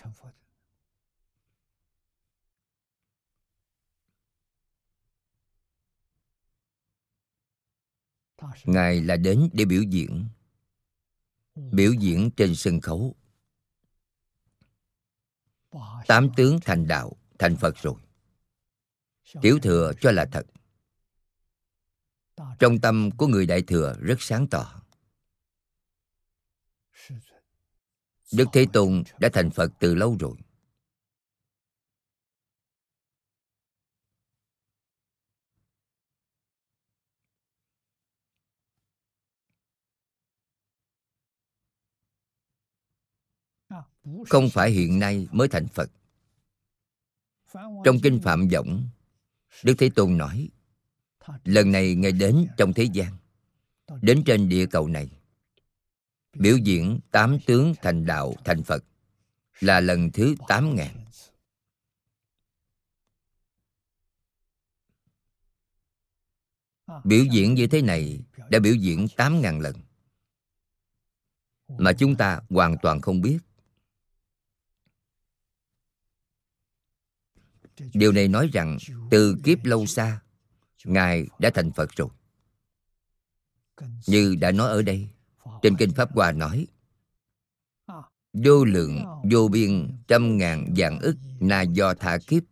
Ngài là đến để biểu diễn. Biểu diễn trên sân khấu. 8 tướng thành đạo, thành Phật rồi. Tiểu thừa cho là thật. Trong tâm của người Đại Thừa rất sáng tỏ. Đức Thế Tôn đã thành Phật từ lâu rồi. Không phải hiện nay mới thành Phật. Trong Kinh Phạm Võng, Đức Thế Tôn nói, lần này Ngài đến trong thế gian, đến trên địa cầu này, biểu diễn 8 tướng thành đạo thành Phật, là lần thứ 8.000. Biểu diễn như thế này đã biểu diễn 8.000 lần, mà chúng ta hoàn toàn không biết. Điều này nói rằng từ kiếp lâu xa, Ngài đã thành Phật rồi. Như đã nói ở đây, trên Kinh Pháp Hoa nói, vô lượng, vô biên, trăm ngàn vạn ức na do tha kiếp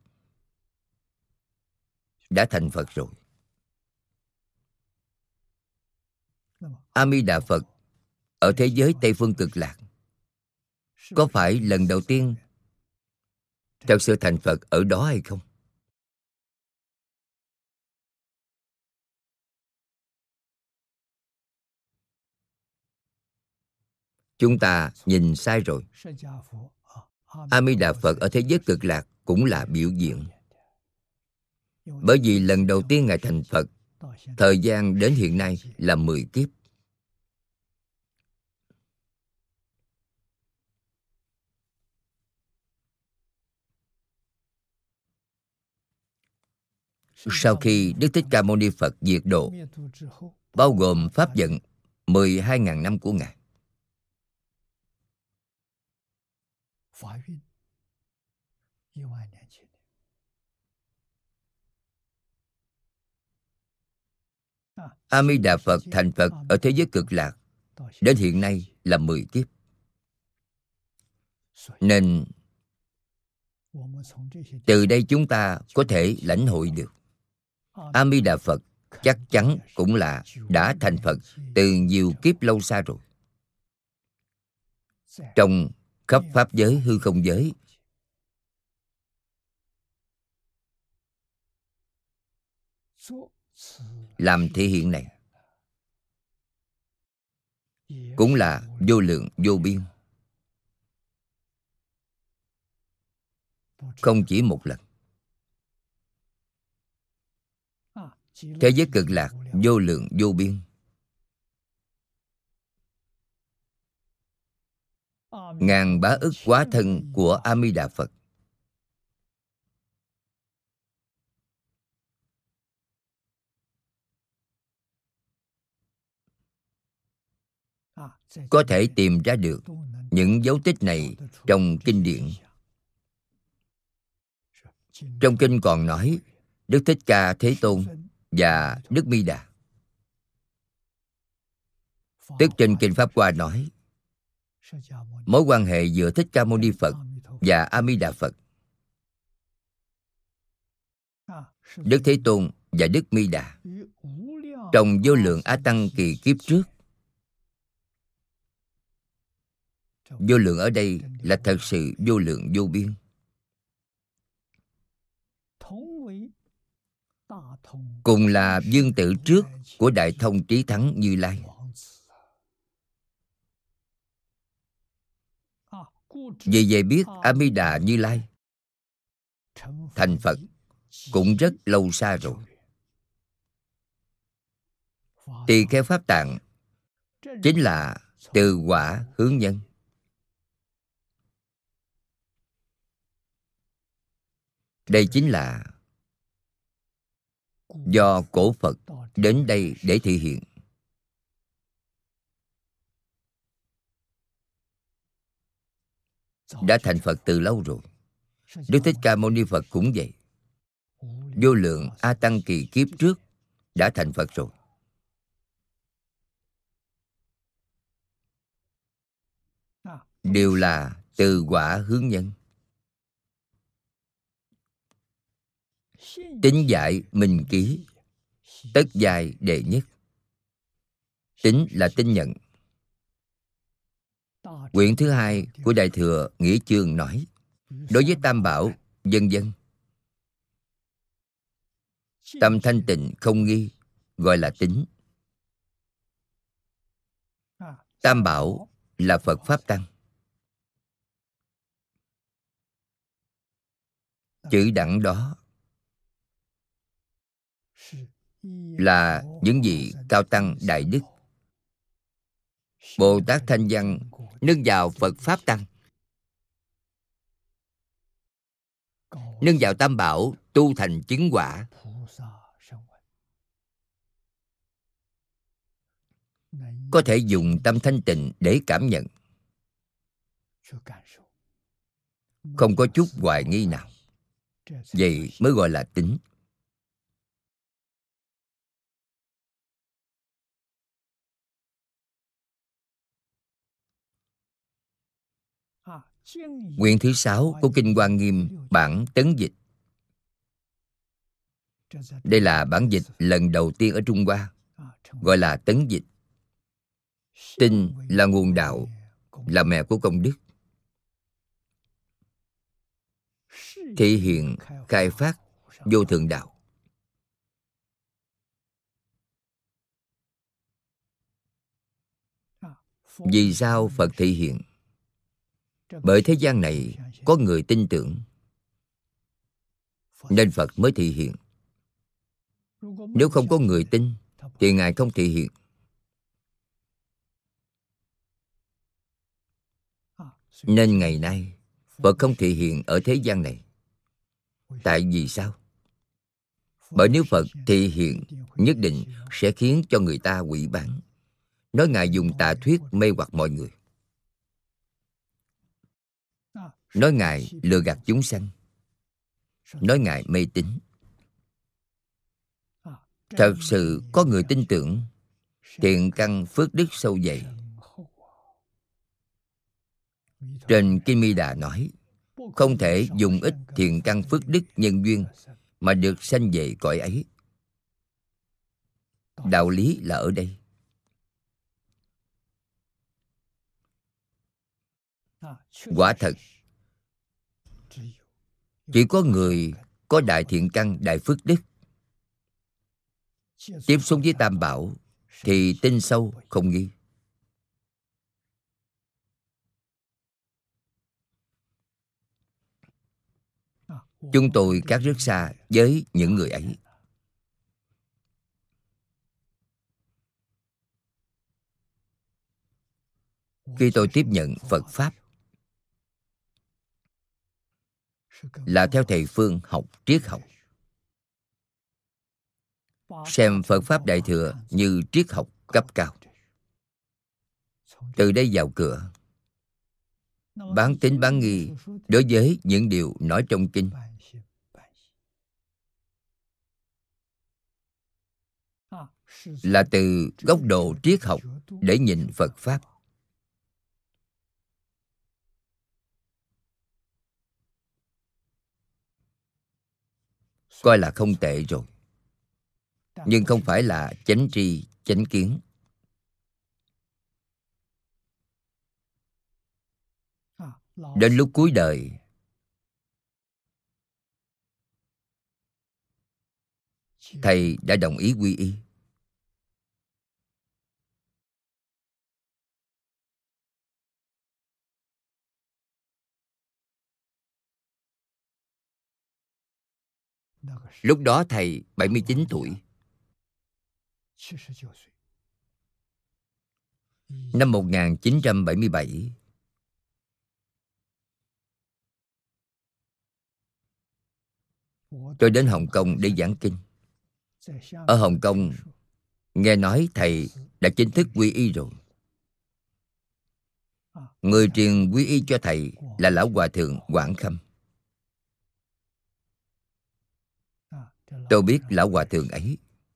đã thành Phật rồi. A Di Đà Phật ở thế giới Tây Phương Cực Lạc có phải lần đầu tiên thật sự thành Phật ở đó hay không? Chúng ta nhìn sai rồi. A Di Đà Phật ở thế giới Cực Lạc cũng là biểu diễn. Bởi vì lần đầu tiên Ngài thành Phật, thời gian đến hiện nay là 10 kiếp. Sau khi Đức Thích Ca Mâu Ni Phật diệt độ, bao gồm pháp vận 12.000 năm của Ngài, A Di Đà Phật thành Phật ở thế giới Cực Lạc đến hiện nay là 10 kiếp. Nên từ đây chúng ta có thể lãnh hội được A Di Đà Phật chắc chắn cũng là đã thành Phật từ nhiều kiếp lâu xa rồi. Trong khắp pháp giới hư không giới, làm thể hiện này cũng là vô lượng vô biên, không chỉ một lần. Thế giới Cực Lạc vô lượng vô biên. Ngàn bá ức hóa thân của A Di Đà Phật. Có thể tìm ra được những dấu tích này trong kinh điển. Trong kinh còn nói Đức Thích Ca Thế Tôn và Đức Mi Đà. Tức trên Kinh Pháp Hoa nói mối quan hệ giữa Thích Ca Mâu Ni Phật và A Di Đà Phật, Đức Thế Tôn và Đức Mi Đà trong vô lượng A Tăng kỳ kiếp trước. Vô lượng ở đây là thật sự vô lượng vô biên. Cùng là vương tử trước của Đại Thông Trí Thắng Như Lai. Vì vậy biết A Di Đà Như Lai thành Phật cũng rất lâu xa rồi. Tỳ Kheo Pháp Tạng chính là từ quả hướng nhân. Đây chính là do cổ Phật đến đây để thị hiện. Đã thành Phật từ lâu rồi. Đức Thích Ca Mâu Ni Phật cũng vậy. Vô lượng A Tăng kỳ kiếp trước đã thành Phật rồi. Đều là từ quả hướng nhân. Tín giải minh ký, tất giai đệ nhất. Tín là tin nhận. Quyển thứ hai của Đại Thừa Nghĩa Chương nói, đối với Tam Bảo, vân vân, tâm thanh tịnh không nghi, gọi là tín. Tam Bảo là Phật Pháp Tăng. Chữ đẳng đó là những vị cao tăng đại đức. Bồ Tát Thanh Văn nương vào Phật Pháp Tăng, nương vào Tam Bảo tu thành chứng quả. Có thể dùng tâm thanh tịnh để cảm nhận, không có chút hoài nghi nào. Vậy mới gọi là tín. Quyển thứ 6 của Kinh Hoa Nghiêm bản Tấn Dịch. Đây là bản dịch lần đầu tiên ở Trung Hoa, gọi là Tấn Dịch. Tinh là nguồn đạo, là mẹ của công đức. Thị hiện khai phát vô thượng đạo. Vì sao Phật thị hiện? Bởi thế gian này có người tin tưởng, nên Phật mới thị hiện. Nếu không có người tin thì Ngài không thị hiện. Nên ngày nay Phật không thị hiện ở thế gian này. Tại vì sao? Bởi nếu Phật thị hiện, nhất định sẽ khiến cho người ta quỷ bán, nói Ngài dùng tà thuyết mê hoặc mọi người, nói Ngài lừa gạt chúng sanh, nói Ngài mê tín. Thật sự có người tin tưởng, thiện căn phước đức sâu dày. Trên Kinh Mi Đà nói, không thể dùng ít thiện căn phước đức nhân duyên mà được sanh về cõi ấy. Đạo lý là ở đây. Quả thật, chỉ có người có đại thiện căn, đại phước đức, tiếp xúc với Tam Bảo thì tin sâu không nghi. Chúng tôi cắt rất xa với những người ấy. Khi tôi tiếp nhận Phật Pháp là theo thầy Phương học triết học, xem Phật Pháp Đại Thừa như triết học cấp cao. Từ đây vào cửa, bán tín bán nghi đối với những điều nói trong kinh. Là từ góc độ triết học để nhìn Phật Pháp. Coi là không tệ rồi, nhưng không phải là chánh tri, chánh kiến. Đến lúc cuối đời, thầy đã đồng ý quy y. Lúc đó thầy 79 tuổi. Năm 1977, tôi đến Hồng Kông để giảng kinh. Ở Hồng Kông, nghe nói thầy đã chính thức quy y rồi. Người truyền quy y cho thầy là Lão Hòa Thượng Quảng Khâm. Tôi biết Lão Hòa Thượng ấy.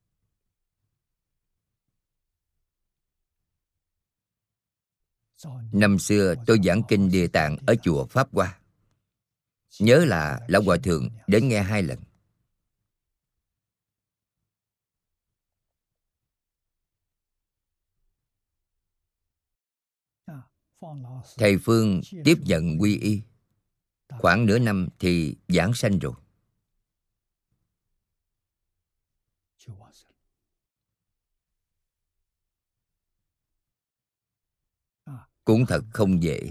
Năm xưa tôi giảng kinh Địa Tạng ở chùa Pháp Hoa. Nhớ là Lão Hòa Thượng đến nghe 2 lần. Thầy Phương tiếp nhận quy y. Khoảng nửa năm thì giảng sanh rồi. Cũng thật không dễ.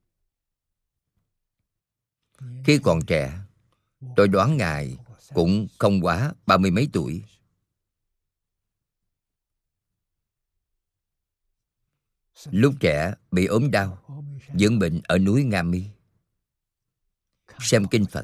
Khi còn trẻ, tôi đoán Ngài cũng không quá 30 mấy tuổi. Lúc trẻ bị ốm đau, dưỡng bệnh ở núi Nga Mi. Xem kinh Phật.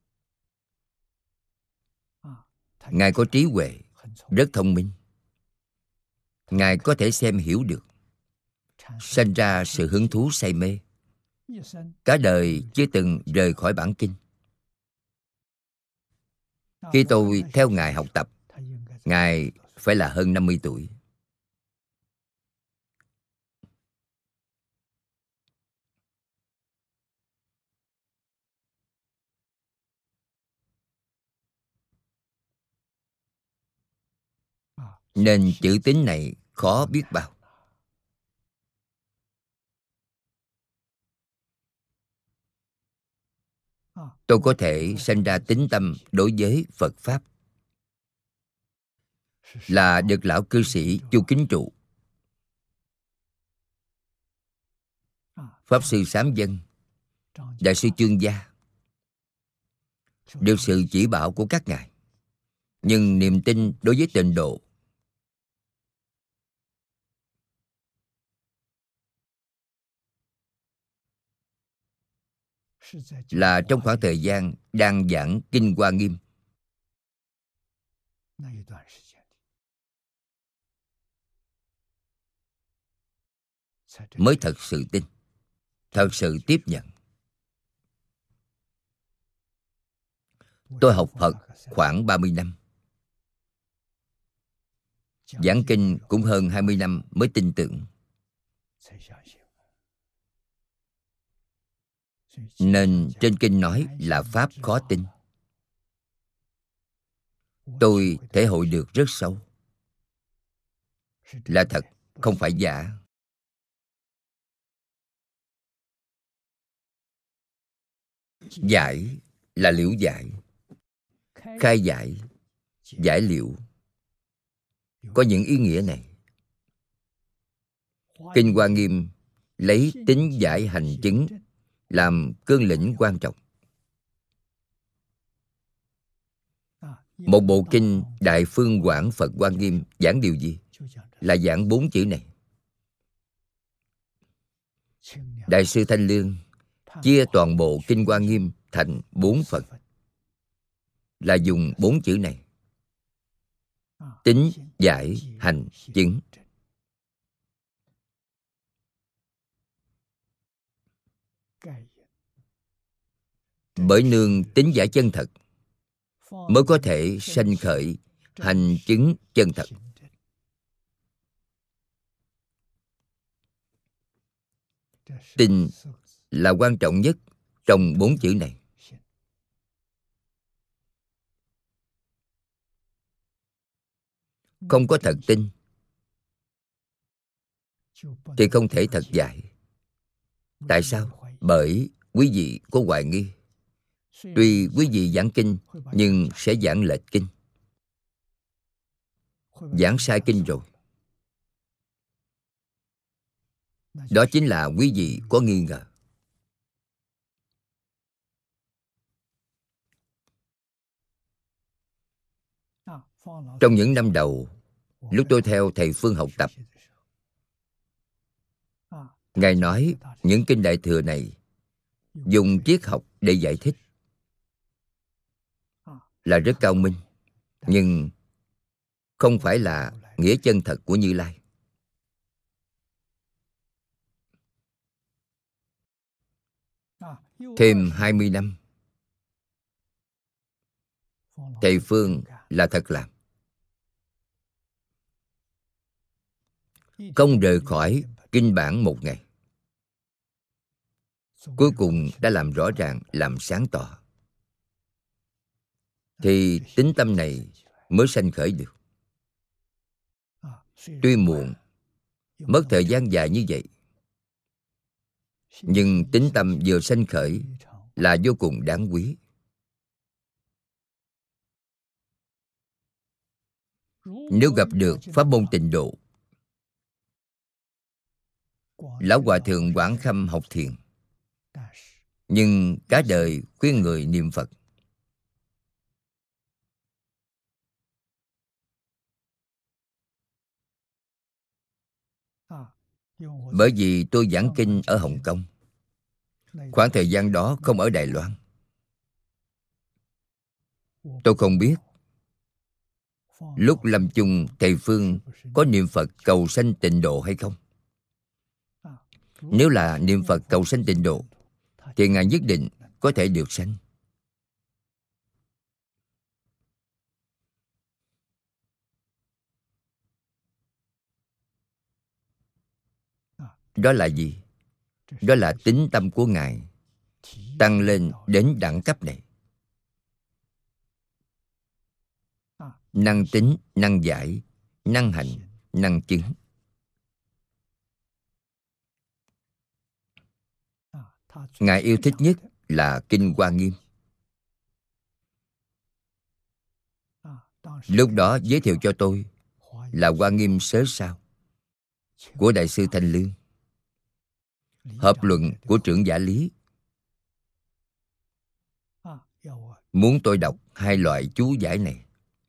Ngài có trí huệ, rất thông minh. Ngài có thể xem hiểu được, sanh ra sự hứng thú say mê. Cả đời chưa từng rời khỏi bản kinh. Khi tôi theo Ngài học tập, Ngài phải là hơn 50 tuổi. Nên chữ tín này khó biết bao. Tôi có thể sanh ra tín tâm đối với Phật Pháp, là được lão cư sĩ Chu Kính Trụ, Pháp sư Sám Dân, Đại sư Chương Gia, được sự chỉ bảo của các ngài. Nhưng niềm tin đối với tịnh độ là trong khoảng thời gian đang giảng Kinh Hoa Nghiêm. Mới thật sự tin, thật sự tiếp nhận. Tôi học Phật khoảng 30 năm. Giảng kinh cũng hơn 20 năm mới tin tưởng. Nên trên kinh nói là Pháp khó tin. Tôi thể hội được rất sâu. Là thật, không phải giả. Giải là liễu giải, khai giải, giải liễu. Có những ý nghĩa này. Kinh Hoa Nghiêm lấy tính giải hành chứng làm cương lĩnh quan trọng. Một bộ kinh Đại Phương Quảng Phật Hoa Nghiêm giảng điều gì? Là giảng 4 chữ này. Đại sư Thanh Lương chia toàn bộ Kinh Hoa Nghiêm thành 4 phần, là dùng 4 chữ này: tính, giải, hành, chứng. Bởi nương tính giải chân thật mới có thể sanh khởi hành chứng chân thật. Tin là quan trọng nhất trong 4 chữ này. Không có thật tin thì không thể thật giải. Tại sao? Bởi quý vị có hoài nghi. Tuy quý vị giảng kinh nhưng sẽ giảng lệch kinh, giảng sai kinh rồi. Đó chính là quý vị có nghi ngờ. Trong những năm đầu, lúc tôi theo thầy Phương học tập, Ngài nói những kinh Đại Thừa này dùng triết học để giải thích. là rất cao minh, nhưng không phải là nghĩa chân thật của Như Lai. Thêm 20 năm, thầy Phương là thật làm, không rời khỏi kinh bản một ngày. Cuối cùng đã làm rõ ràng, làm sáng tỏ, thì tính tâm này mới sanh khởi được. Tuy muộn, mất thời gian dài như vậy, nhưng tính tâm vừa sanh khởi là vô cùng đáng quý. Nếu gặp được pháp môn tịnh độ, Lão Hòa Thượng Quảng Khâm học thiền, nhưng cả đời khuyên người niệm Phật. Bởi vì tôi giảng kinh ở Hồng Kông, khoảng thời gian đó không ở Đài Loan. Tôi không biết lúc lâm chung thầy Phương có niệm Phật cầu sanh tịnh độ hay không. Nếu là niệm Phật cầu sanh tịnh độ, thì Ngài nhất định có thể được sanh. Đó là gì? Đó là tín tâm của Ngài tăng lên đến đẳng cấp này. Năng tính, năng giải, năng hành, năng chứng. Ngài yêu thích nhất là Kinh Hoa Nghiêm. Lúc đó giới thiệu cho tôi là Hoa Nghiêm Sớ Sao của Đại sư Thanh Lương, hợp luận của trưởng giả Lý. Muốn tôi đọc hai loại chú giải này.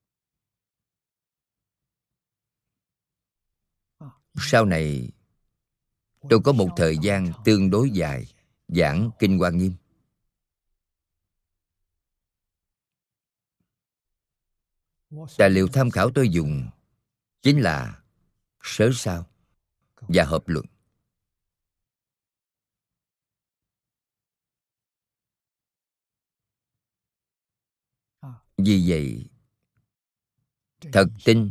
Sau này tôi có một thời gian tương đối dài giảng Kinh Hoa Nghiêm. Tài liệu tham khảo tôi dùng chính là Sớ Sao và hợp luận. Vì vậy, thật tin,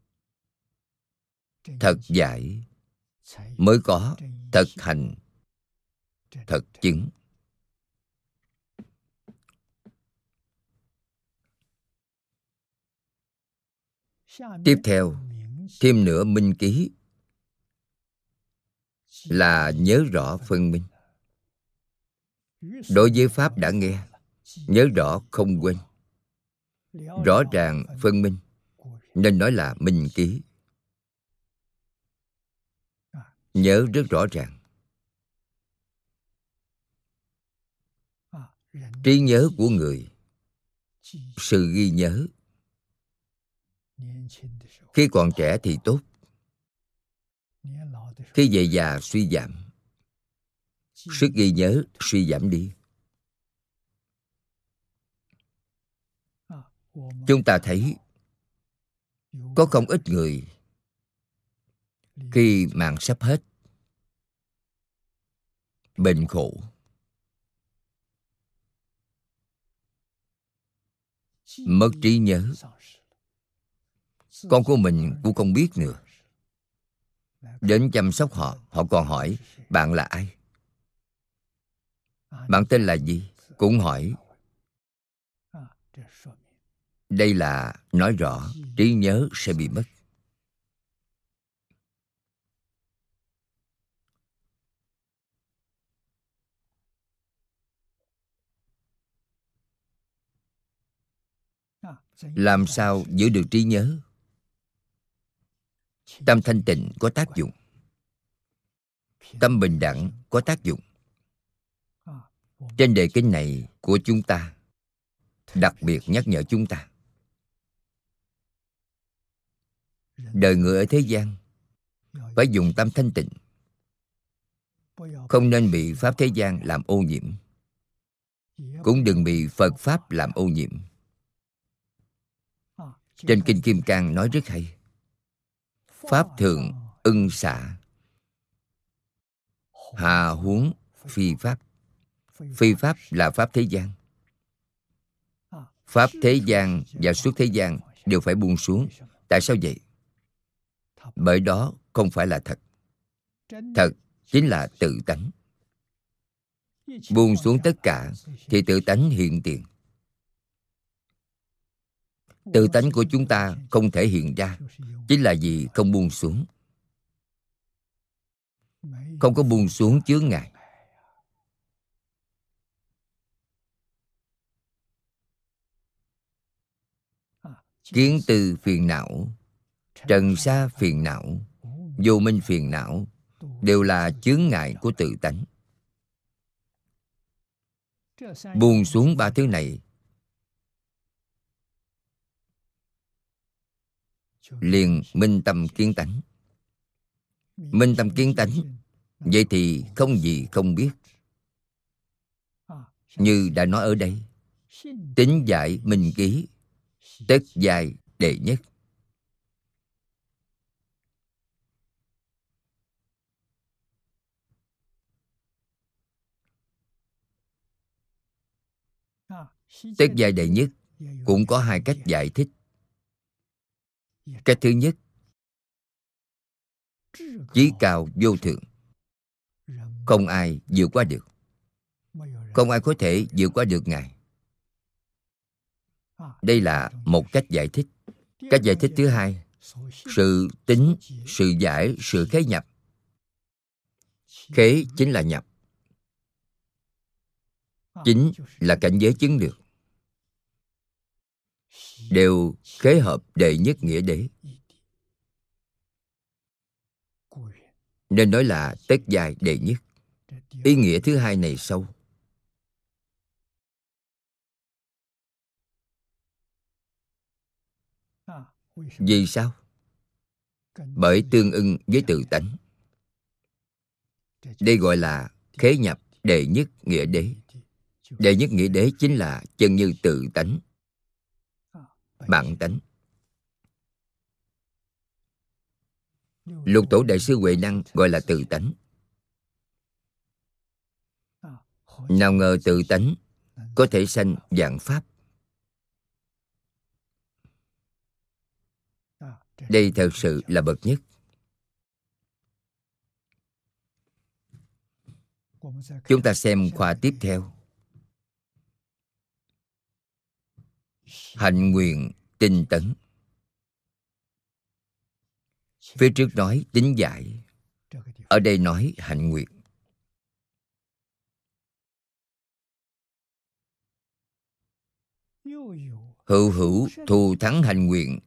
thật giải mới có thật hành, thật chứng. Tiếp theo, thêm nữa minh ký là nhớ rõ phân minh. Đối với Pháp đã nghe, nhớ rõ không quên, rõ ràng phân minh, nên nói là minh ký. Nhớ rất rõ ràng. Trí nhớ của người, sự ghi nhớ khi còn trẻ thì tốt, khi về già suy giảm, sức ghi nhớ suy giảm đi. Chúng ta thấy có không ít người khi mạng sắp hết, bệnh khổ, mất trí nhớ, con của mình cũng không biết nữa. Đến chăm sóc họ, họ còn hỏi bạn là ai, bạn tên là gì, cũng hỏi. Đây là nói rõ trí nhớ sẽ bị mất. Làm sao giữ được trí nhớ? Tâm thanh tịnh có tác dụng, tâm bình đẳng có tác dụng. Trên đề kinh này của chúng ta đặc biệt nhắc nhở chúng ta, đời người ở thế gian phải dùng tâm thanh tịnh, không nên bị pháp thế gian làm ô nhiễm, cũng đừng bị Phật Pháp làm ô nhiễm. Trên Kinh Kim Cang nói rất hay. Pháp thường ưng xả, hạ huống phi pháp. Phi pháp là pháp thế gian. Pháp thế gian và xuất thế gian đều phải buông xuống. Tại sao vậy? Bởi đó không phải là thật. Thật chính là tự tánh. Buông xuống tất cả thì tự tánh hiện tiền. Tự tánh của chúng ta không thể hiện ra, chính là vì không buông xuống. Không có buông xuống chướng ngại. Kiến tư phiền não, trần sa phiền não, vô minh phiền não đều là chướng ngại của tự tánh. Buông xuống ba thứ này liền minh tâm kiến tánh. Minh tâm kiến tánh, vậy thì không gì không biết. Như đã nói ở đây, tính giải minh ký, tất giai đệ nhất. Tất giai đệ nhất cũng có hai cách giải thích. Cách thứ nhất, chí cao vô thượng, không ai vượt qua được. Không ai có thể vượt qua được Ngài. Đây là một cách giải thích. Cách giải thích thứ hai, sự tính, sự giải, sự khế nhập. Khế chính là nhập, chính là cảnh giới chứng được, đều khế hợp đệ nhất nghĩa đế, nên nói là tất giai đệ nhất. Ý nghĩa thứ hai này sâu. Vì sao? Bởi tương ưng với tự tánh. Đây gọi là khế nhập đệ nhất nghĩa đế. Đệ nhất nghĩa đế chính là chân như tự tánh, bản tánh. Lục tổ đại sư Huệ Năng gọi là tự tánh. Nào ngờ tự tánh có thể sanh vạn pháp. Đây thật sự là bậc nhất. Chúng ta xem khoa tiếp theo. Hạnh nguyện tinh tấn. Phía trước nói tính giải, ở đây nói hạnh nguyện. Hữu hữu thù thắng hạnh nguyện,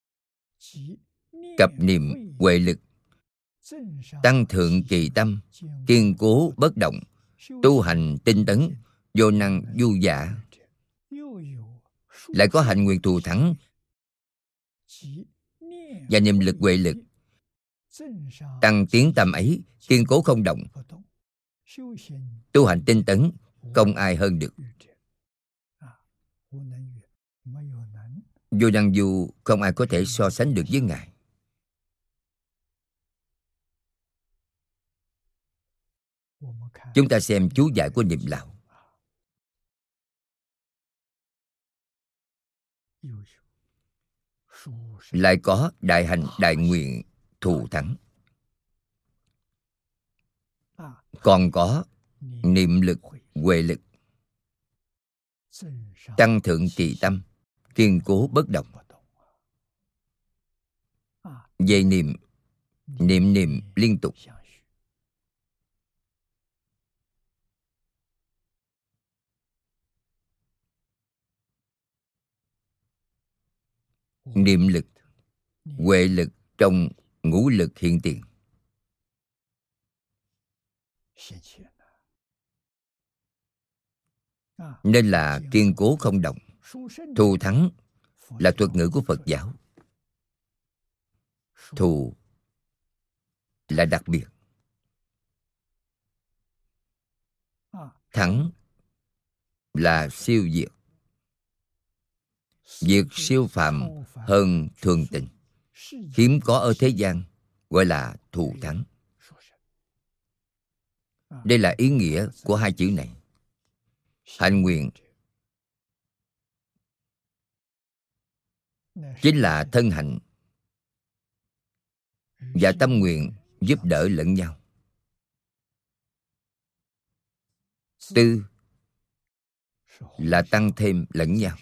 cập niệm huệ lực, tăng thượng trì tâm, kiên cố bất động, tu hành tinh tấn, vô năng du giả. Lại có hạnh nguyện thù thắng và niệm lực huệ lực, tăng tiến tâm ấy, kiên cố không động, tu hành tinh tấn, không ai hơn được. Vô năng du không ai có thể so sánh được với Ngài. Chúng ta xem chú giải của Niệm Lão. Lại có đại hành đại nguyện thù thắng. Còn có niệm lực huệ lực, tăng thượng trì tâm, kiên cố bất động. Về niệm, niệm liên tục. Niệm lực, huệ lực trong ngũ lực hiện tiền. Nên là kiên cố không động. Thù thắng là thuật ngữ của Phật giáo. Thù là đặc biệt, thắng là siêu diệt. việc siêu phàm hơn thường tình, hiếm có ở thế gian, gọi là thù thắng. Đây là ý nghĩa của hai chữ này. Hạnh nguyện chính là thân hạnh và tâm nguyện giúp đỡ lẫn nhau. Tư là tăng thêm lẫn nhau.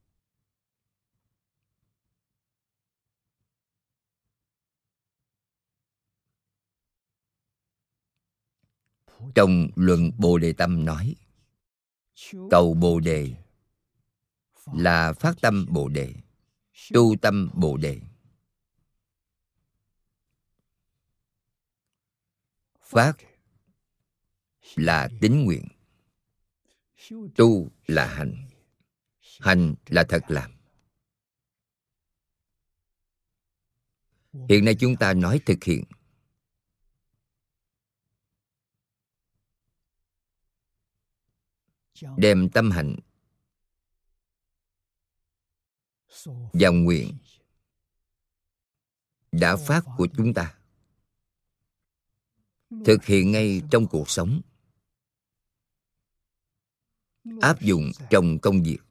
Trong luận Bồ Đề Tâm nói, cầu Bồ Đề là phát tâm Bồ Đề, tu tâm Bồ Đề. Phát là tín nguyện, tu là hành, hành là thật làm. Hiện nay chúng ta nói thực hiện. Đem tâm hạnh và nguyện đã phát của chúng ta thực hiện ngay trong cuộc sống, áp dụng trong công việc.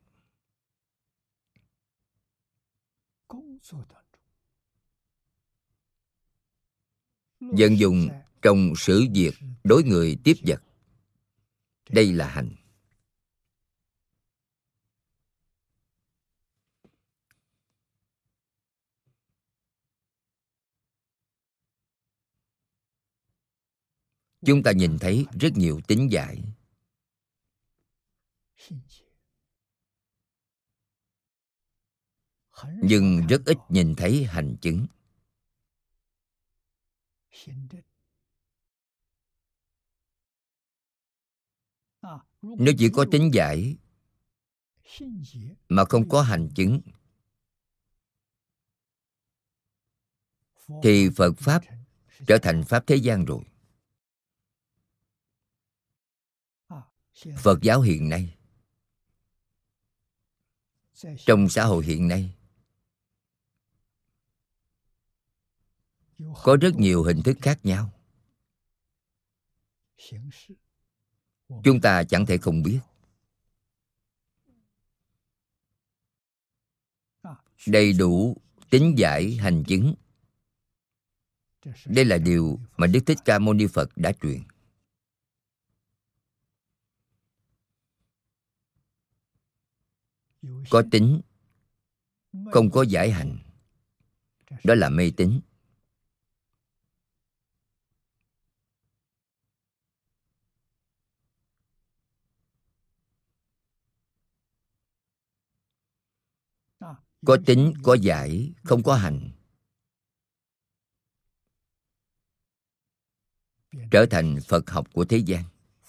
Vận dụng trong xử việc đối người tiếp vật. Đây là hành. Chúng ta nhìn thấy rất nhiều tín giải, nhưng rất ít nhìn thấy hành chứng. Nếu chỉ có tín giải mà không có hành chứng thì Phật Pháp trở thành Pháp thế gian rồi. Phật giáo hiện nay, trong xã hội hiện nay, có rất nhiều hình thức khác nhau. Chúng ta chẳng thể không biết. Đầy đủ tín giải hành chứng. Đây là điều mà Đức Thích Ca Mâu Ni Phật đã truyền. Có tín, không có giải hành, đó là mê tín. Có tín, có giải, không có hành, trở thành Phật học của thế gian.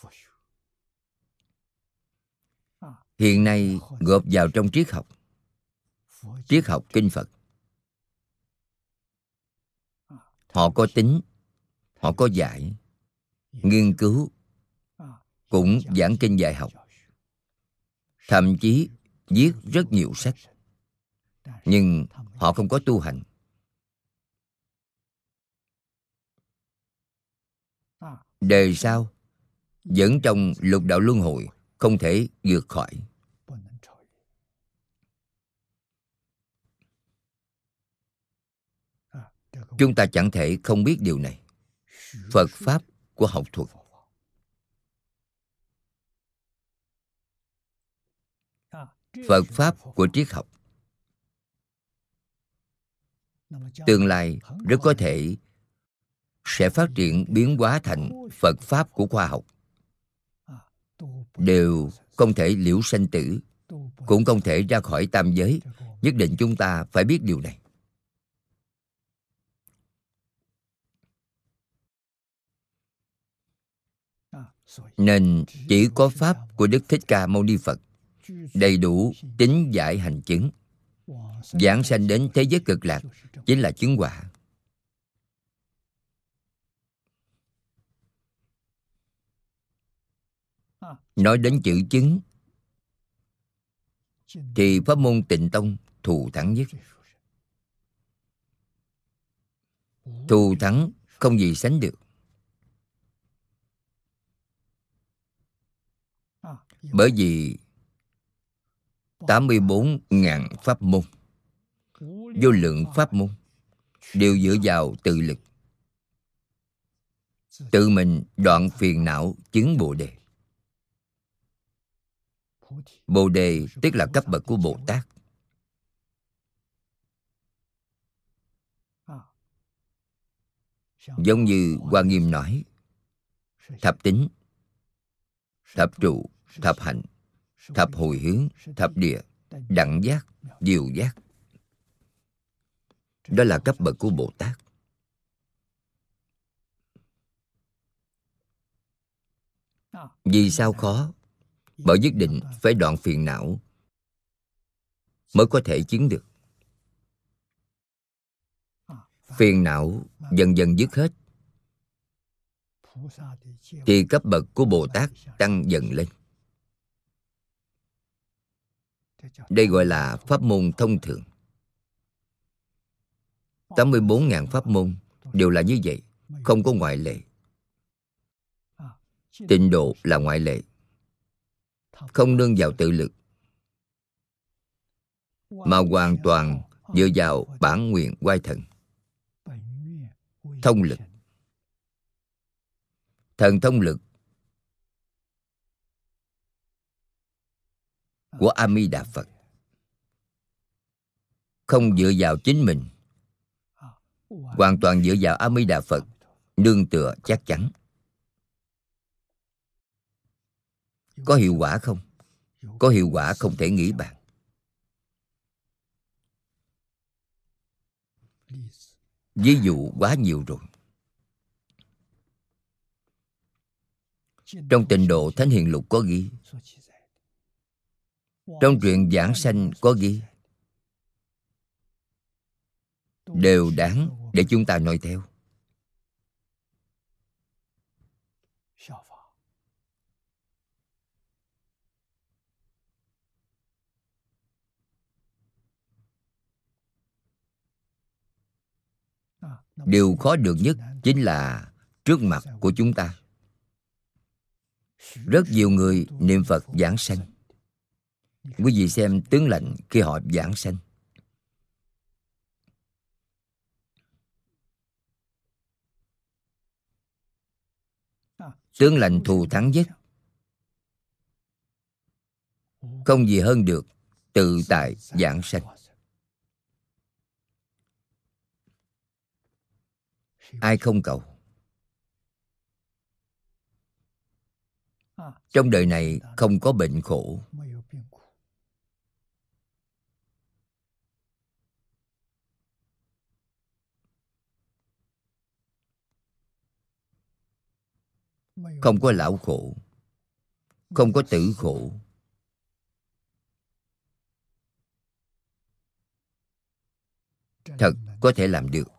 Hiện nay gộp vào trong triết học kinh Phật. Họ có tín, họ có giải, nghiên cứu, cũng giảng kinh dạy học, thậm chí viết rất nhiều sách, nhưng họ không có tu hành. Đời sau vẫn trong lục đạo luân hồi, không thể vượt khỏi. Chúng ta chẳng thể không biết điều này. Phật Pháp của học thuật, Phật Pháp của triết học, tương lai rất có thể sẽ phát triển biến hóa thành Phật Pháp của khoa học. Đều không thể liễu sanh tử, cũng không thể ra khỏi tam giới. Nhất định chúng ta phải biết điều này. Nên chỉ có Pháp của Đức Thích Ca Mâu Ni Phật đầy đủ tín giải hành chứng, giảng sanh đến thế giới cực lạc, chính là chứng quả. Nói đến chữ chứng, thì pháp môn Tịnh Tông thù thắng nhất. Thù thắng không gì sánh được. Bởi vì 84.000 pháp môn, vô lượng pháp môn đều dựa vào tự lực. Tự mình đoạn phiền não chứng Bồ Đề. Bồ Đề tức là cấp bậc của Bồ Tát. Giống như Hoa Nghiêm nói, thập tính, thập trụ, thập hạnh, thập hồi hướng, thập địa, đẳng giác, diệu giác. Đó là cấp bậc của Bồ Tát. Vì sao khó? Bởi nhất định phải đoạn phiền não mới có thể chứng được. Phiền não dần dần dứt hết thì cấp bậc của Bồ Tát tăng dần lên. Đây gọi là pháp môn thông thường. 84.000 pháp môn đều là như vậy, không có ngoại lệ. Tịnh độ là ngoại lệ, không nương vào tự lực, mà hoàn toàn dựa vào bản nguyện oai thần, thông lực. Thần thông lực của A Di Đà Phật không dựa vào chính mình, hoàn toàn dựa vào A Di Đà Phật, nương tựa chắc chắn. Có hiệu quả không? Có hiệu quả không thể nghĩ bàn. Ví dụ quá nhiều rồi. Trong Tịnh Độ Thánh Hiền Lục có ghi, trong truyện Giảng Sanh có ghi, đều đáng để chúng ta noi theo. Điều khó được nhất chính là trước mặt của chúng ta. Rất nhiều người niệm Phật giảng sanh. Quý vị xem tướng lệnh khi họ giảng sanh. Tướng lệnh thù thắng nhất, không gì hơn được tự tại giảng sanh. Ai không cầu? Trong đời này không có bệnh khổ. Không có lão khổ, không có tử khổ. Thật có thể làm được.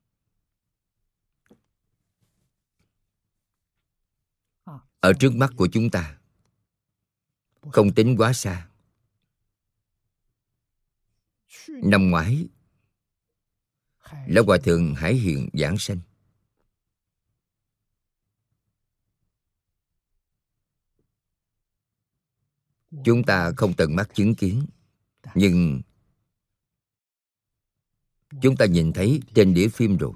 Ở trước mắt của chúng ta, không tính quá xa. Năm ngoái, Lão Hòa Thượng Hải Hiện giảng sanh. Chúng ta không tận mắt chứng kiến, nhưng chúng ta nhìn thấy trên đĩa phim rồi.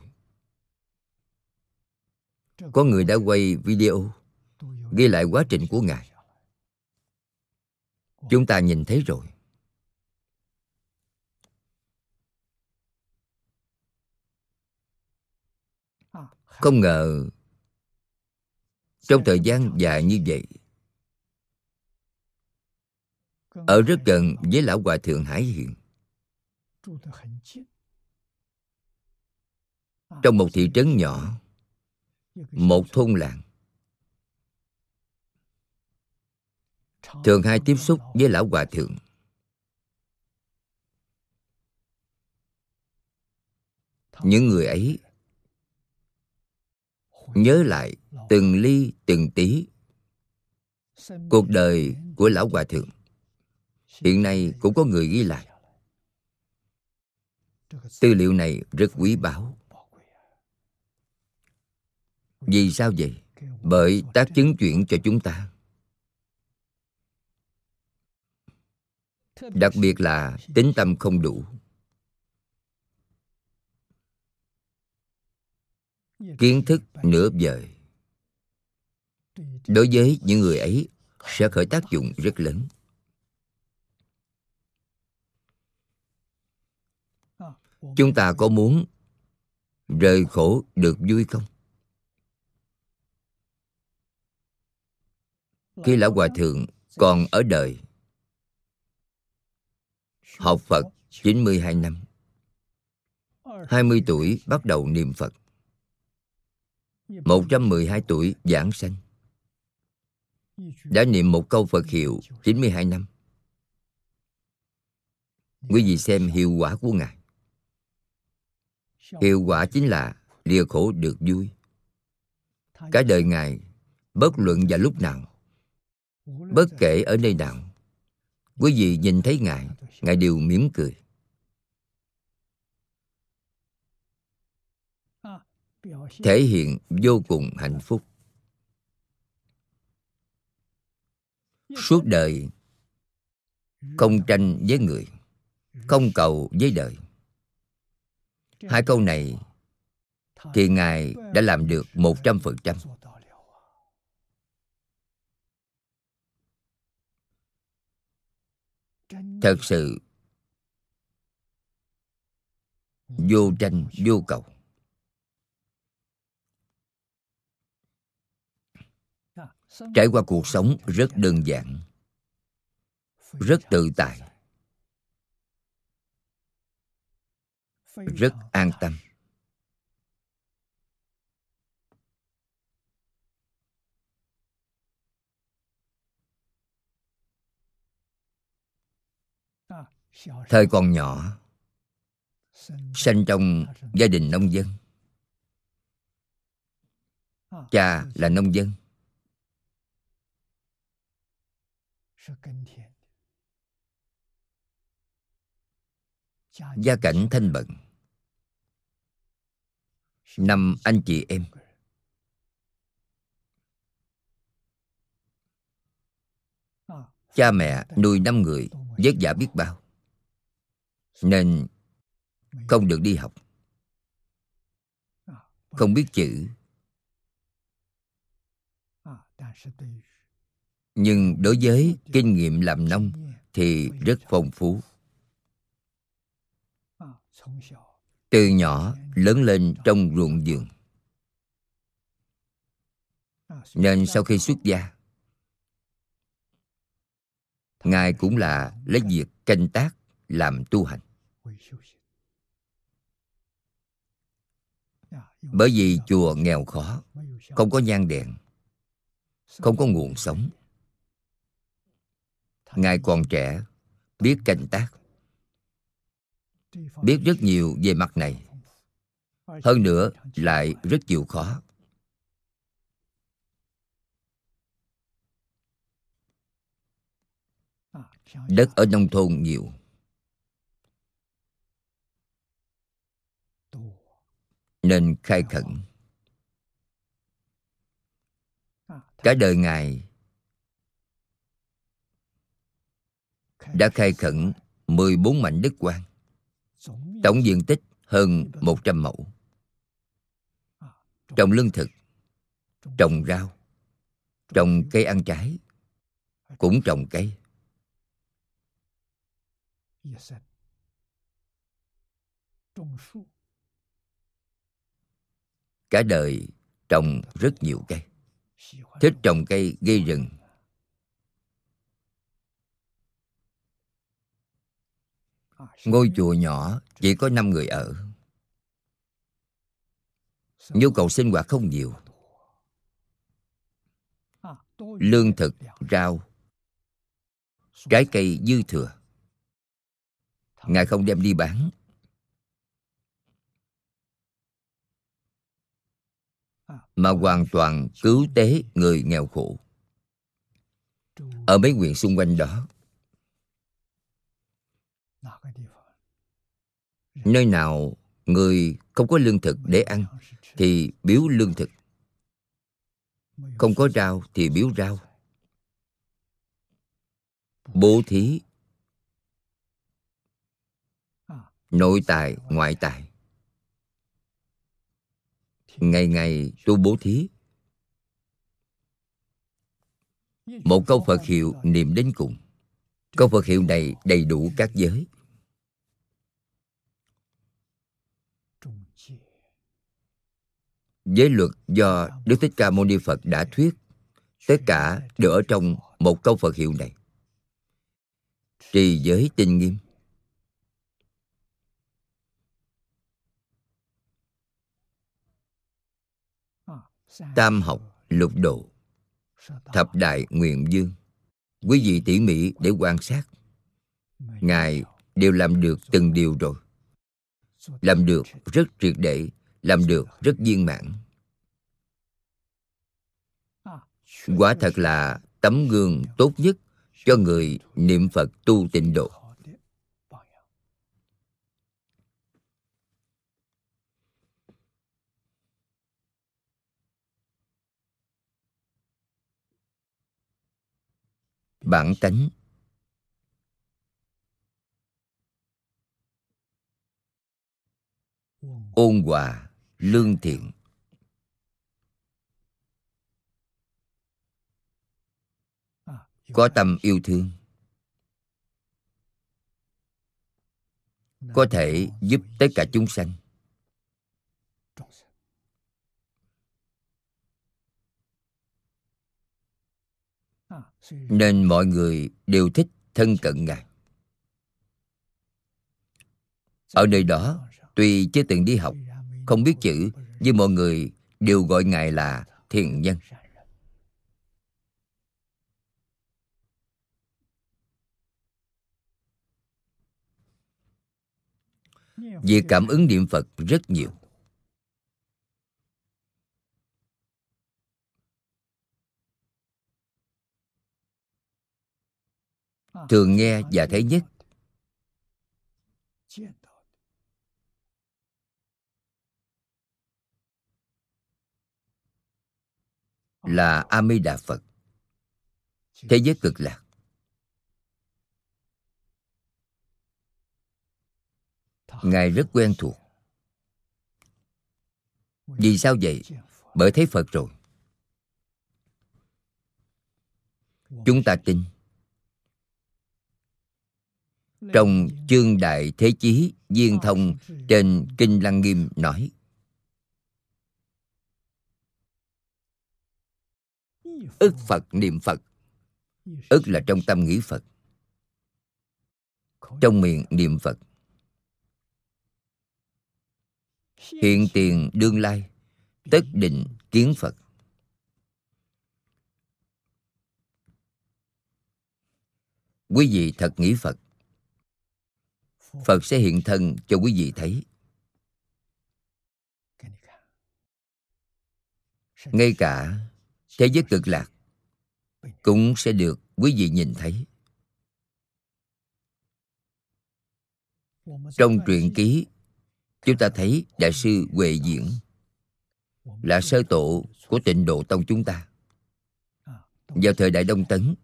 Có người đã quay video ghi lại quá trình của Ngài. Chúng ta nhìn thấy rồi. Không ngờ trong thời gian dài như vậy, ở rất gần với Lão Hòa Thượng Hải Hiện, trong một thị trấn nhỏ, một thôn làng, thường hay tiếp xúc với Lão Hòa Thượng. Những người ấy nhớ lại từng ly từng tí cuộc đời của Lão Hòa Thượng, Hiện nay cũng có người ghi lại. Tư liệu này rất quý báu. Vì sao vậy? Bởi tác chứng chuyển cho chúng ta. Đặc biệt là tín tâm không đủ, kiến thức nửa vời, đối với những người ấy sẽ khởi tác dụng rất lớn. Chúng ta có muốn rời khổ được vui không? Khi Lão Hòa Thượng còn ở đời, học Phật 92 năm, 20 tuổi bắt đầu niệm Phật, 112 tuổi giảng sanh, đã niệm một câu Phật hiệu 92 năm. Quý vị xem hiệu quả của Ngài. Hiệu quả chính là lìa khổ được vui. Cả đời Ngài, bất luận vào lúc nào, bất kể ở nơi nào, quý vị nhìn thấy Ngài, Ngài đều mỉm cười. Thể hiện vô cùng hạnh phúc. Suốt đời không tranh với người, không cầu với đời. Hai câu này thì Ngài đã làm được 100%. Thật sự vô tranh vô cầu. Trải qua cuộc sống rất đơn giản, rất tự tại, rất an tâm. Thời còn nhỏ, sinh trong gia đình nông dân. Cha là nông dân, gia cảnh thanh bần. 5 anh chị em. Cha mẹ nuôi 5 người vất vả biết bao, nên không được đi học, không biết chữ. Nhưng đối với kinh nghiệm làm nông thì rất phong phú. Từ nhỏ lớn lên trong ruộng vườn, nên sau khi xuất gia, Ngài cũng là lấy việc canh tác làm tu hành. Bởi vì chùa nghèo khó, không có nhang đèn, không có nguồn sống. Ngài còn trẻ, biết canh tác, biết rất nhiều về mặt này. Hơn nữa lại rất chịu khó. Đất ở nông thôn nhiều, nên khai khẩn. Cả đời Ngài đã khai khẩn 14 mảnh đất hoang, tổng diện tích hơn 100 mẫu. Trồng lương thực, trồng rau, trồng cây ăn trái, cũng trồng cây. Cả đời trồng rất nhiều cây, thích trồng cây gây rừng. Ngôi chùa nhỏ chỉ có 5 người ở, nhu cầu sinh hoạt không nhiều. Lương thực, rau, trái cây dư thừa, Ngài không đem đi bán, mà hoàn toàn cứu tế người nghèo khổ ở mấy huyện xung quanh đó. Nơi nào người không có lương thực để ăn thì biếu lương thực, không có rau thì biếu rau. Bố thí, nội tài, ngoại tài. Ngày ngày tu bố thí. Một câu Phật hiệu niệm đến cùng. Câu Phật hiệu này đầy đủ các giới. Giới luật do Đức Thích Ca Mâu Ni Phật đã thuyết, tất cả đều ở trong một câu Phật hiệu này. Trì giới tinh nghiêm. Tam học lục độ, thập đại nguyện dương. Quý vị tỉ mỉ để quan sát. Ngài đều làm được từng điều rồi. Làm được rất triệt để, làm được rất viên mãn. Quả thật là tấm gương tốt nhất cho người niệm Phật tu tịnh độ. Bản tánh ôn hòa, lương thiện. Có tâm yêu thương, có thể giúp tất cả chúng sanh. Nên mọi người đều thích thân cận Ngài. Ở nơi đó, tuy chưa từng đi học, không biết chữ, nhưng mọi người đều gọi Ngài là thiện nhân. Việc cảm ứng niệm Phật rất nhiều. Thường nghe và thấy nhất là A Di Đà Phật, thế giới cực lạc. Ngài rất quen thuộc. Vì sao vậy? Bởi thấy Phật rồi. Chúng ta tin. Trong chương Đại Thế Chí Viên Thông trên Kinh Lăng Nghiêm nói, ức Phật niệm Phật. Ức là trong tâm nghĩ Phật, trong miệng niệm Phật. Hiện tiền đương lai, tất định kiến Phật. Quý vị thật nghĩ Phật, Phật sẽ hiện thân cho quý vị thấy. Ngay cả thế giới cực lạc cũng sẽ được quý vị nhìn thấy. Trong truyện ký, chúng ta thấy Đại sư Huệ Diễn là sơ tổ của Tịnh Độ Tông chúng ta. Vào thời Đại Đông Tấn,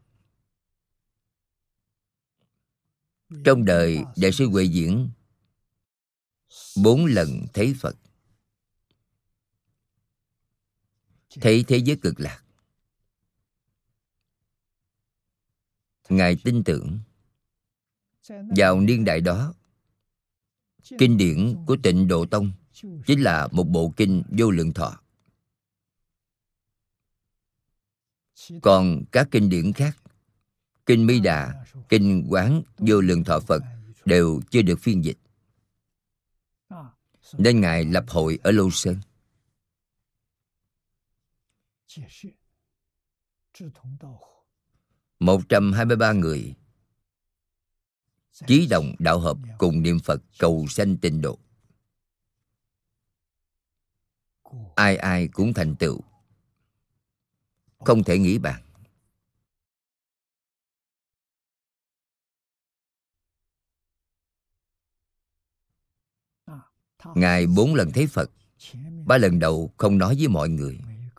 trong đời Đại sư Huệ Diễn 4 lần thấy Phật, thấy thế giới cực lạc. Ngài tin tưởng vào niên đại đó, kinh điển của Tịnh Độ Tông chính là một bộ kinh Vô Lượng Thọ. Còn các kinh điển khác, kinh Mi Đà, kinh Quán Vô Lượng Thọ Phật đều chưa được phiên dịch. Nên Ngài lập hội ở Lô Sơn, $123 người chí đồng đạo hợp cùng niệm Phật cầu sanh tịnh độ. Ai ai cũng thành tựu, không thể nghĩ bàn. Ngài 4 lần thấy Phật. 3 lần đầu không nói với mọi người.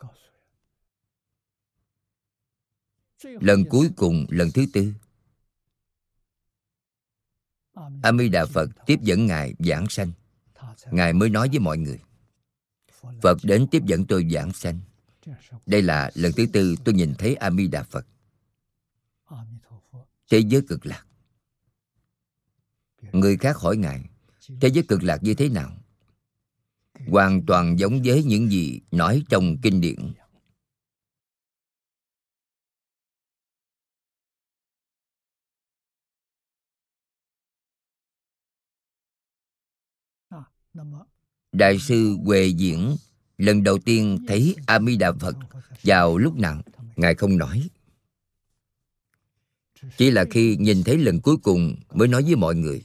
Lần cuối cùng, lần thứ 4, A Di Đà Phật tiếp dẫn Ngài giảng sanh. Ngài mới nói với mọi người: Phật đến tiếp dẫn tôi giảng sanh. Đây là lần thứ 4 tôi nhìn thấy A Di Đà Phật. Thế giới cực lạc. Người khác hỏi Ngài, thế giới cực lạc như thế nào? Hoàn toàn giống với những gì nói trong kinh điển. Đại sư Huệ Diễn lần đầu tiên thấy A Di Đà Phật vào lúc nào, Ngài không nói. Chỉ là khi nhìn thấy lần cuối cùng mới nói với mọi người: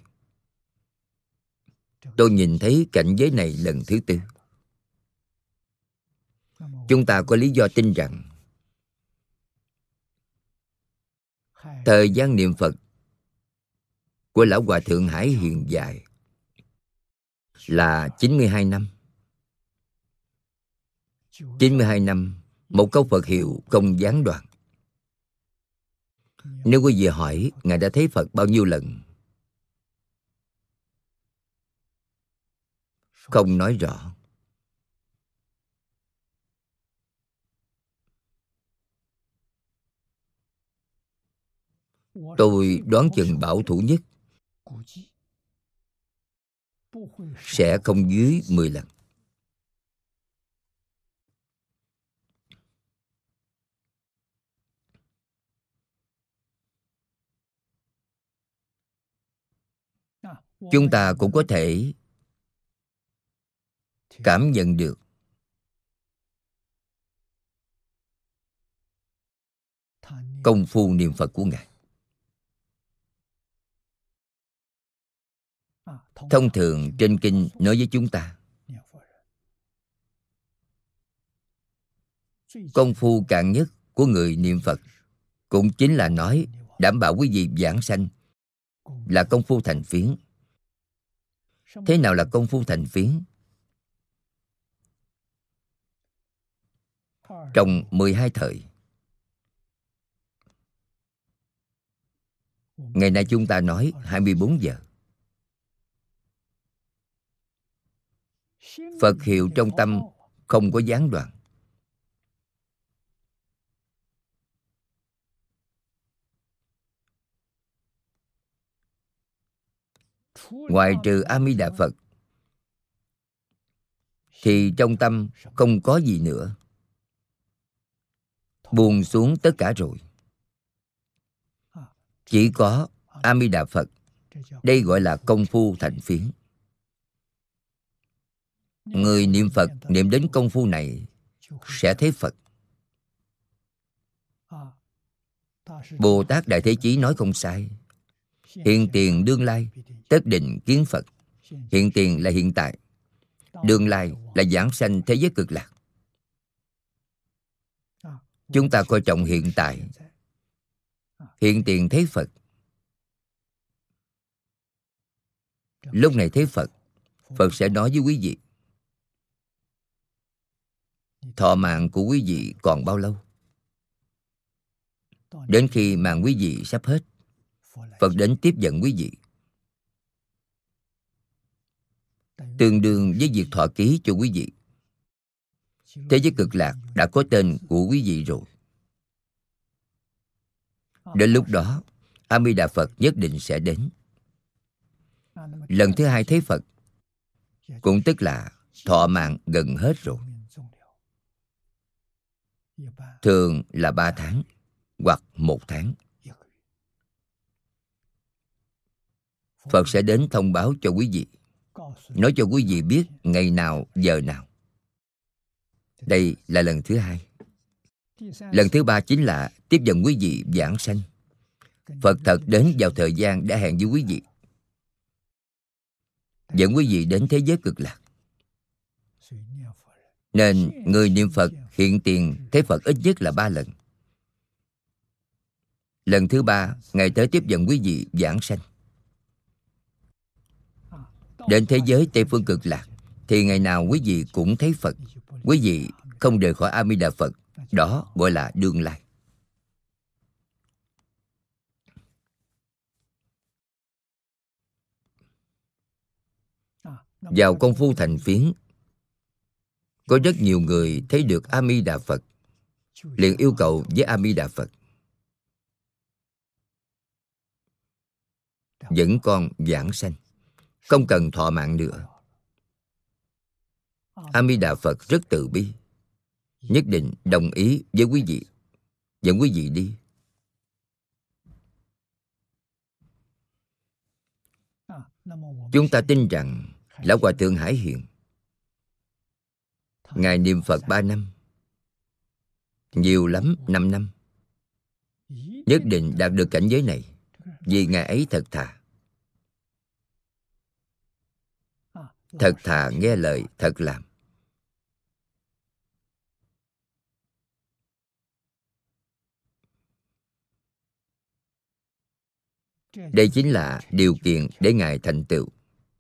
tôi nhìn thấy cảnh giới này lần thứ 4. Chúng ta có lý do tin rằng thời gian niệm Phật của Lão Hòa Thượng Hải Hiền dài là 92 năm. 92 năm, một câu Phật hiệu không gián đoạn. Nếu quý vị hỏi Ngài đã thấy Phật bao nhiêu lần, không nói rõ. Tôi đoán chừng bảo thủ nhất sẽ không dưới 10 lần. Chúng ta cũng có thể cảm nhận được công phu niệm Phật của Ngài. Thông thường trên kinh nói với chúng ta, công phu cạn nhất của người niệm Phật cũng chính là nói đảm bảo quý vị vãng sanh là công phu thành phiến. Thế nào là công phu thành phiến? Trong 12 thời, ngày nay chúng ta nói 24 giờ. Phật hiệu trong tâm không có gián đoạn. Ngoài trừ A Di Đà Phật thì trong tâm không có gì nữa. Buông xuống tất cả rồi. Chỉ có A Di Đà Phật. Đây gọi là công phu thành phiến. Người niệm Phật niệm đến công phu này sẽ thấy Phật. Bồ Tát Đại Thế Chí nói không sai. Hiện tiền đương lai tất định kiến Phật. Hiện tiền là hiện tại, đương lai là giảng sanh thế giới cực lạc. Chúng ta coi trọng hiện tại. Hiện tiền thấy Phật. Lúc này thấy Phật, Phật sẽ nói với quý vị: thọ mạng của quý vị còn bao lâu? Đến khi mạng quý vị sắp hết, Phật đến tiếp dẫn quý vị, tương đương với việc thọ ký cho quý vị. Thế giới cực lạc đã có tên của quý vị rồi. Đến lúc đó, A Di Đà Phật nhất định sẽ đến. Lần thứ 2 thấy Phật cũng tức là thọ mạng gần hết rồi. Thường là 3 tháng hoặc 1 tháng. Phật sẽ đến thông báo cho quý vị, nói cho quý vị biết ngày nào, giờ nào. Đây là lần thứ 2. Lần thứ 3 chính là tiếp dẫn quý vị vãng sanh. Phật thật đến vào thời gian đã hẹn với quý vị, dẫn quý vị đến thế giới cực lạc. Nên người niệm Phật hiện tiền thấy Phật ít nhất là 3 lần. Lần thứ 3, Ngài tới tiếp dẫn quý vị vãng sanh đến thế giới Tây Phương cực lạc. thì ngày nào quý vị cũng thấy Phật. Quý vị không rời khỏi A Di Đà Phật. Đó gọi là đương lai. Vào công phu thành phiến, có rất nhiều người thấy được A Di Đà Phật, liền yêu cầu với A Di Đà Phật: dẫn con vãng sanh, không cần thọ mạng nữa. A Di Đà Phật rất từ bi, nhất định đồng ý với quý vị, dẫn quý vị đi. Chúng ta tin rằng Lão Hòa Thượng Hải Hiền, Ngài niệm Phật 3 năm, nhiều lắm 5 năm, nhất định đạt được cảnh giới này, vì Ngài ấy thật thà. Thật thà nghe lời, thật làm. Đây chính là điều kiện để Ngài thành tựu.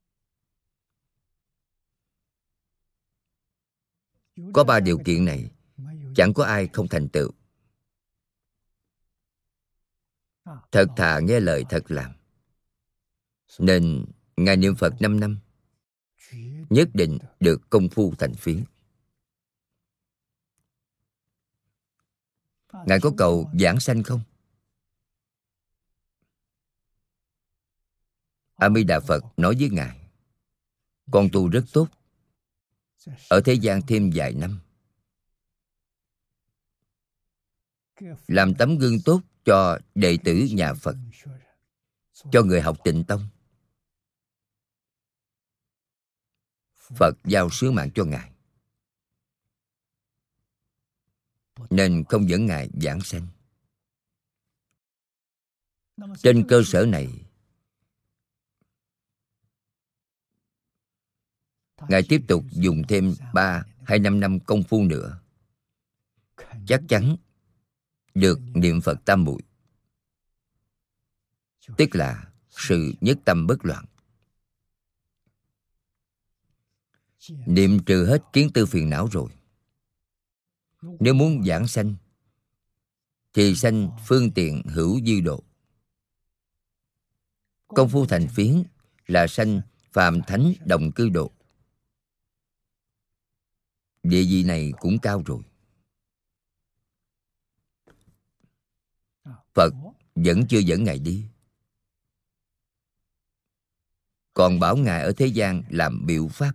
Có 3 điều kiện này, chẳng có ai không thành tựu. Thật thà nghe lời, thật làm. Nên Ngài niệm Phật 5 năm, nhất định được công phu thành phiến. Ngài có cầu vãng sanh không? A Di Đà Phật nói với Ngài: con tu rất tốt, ở thế gian thêm vài năm, làm tấm gương tốt cho đệ tử nhà Phật, cho người học Tịnh Tông. Phật giao sứ mạng cho Ngài, nên không dẫn Ngài vãng sanh. Trên cơ sở này, Ngài tiếp tục dùng thêm 3 hay 5 năm công phu nữa, chắc chắn được niệm Phật tam muội, tức là sự nhất tâm bất loạn, niệm trừ hết kiến tư phiền não rồi. Nếu muốn vãng sanh thì sanh phương tiện hữu dư độ. Công phu thành phiến là sanh phàm thánh đồng cư độ. Địa vị này cũng cao rồi. Phật vẫn chưa dẫn Ngài đi, còn bảo Ngài ở thế gian làm biểu pháp.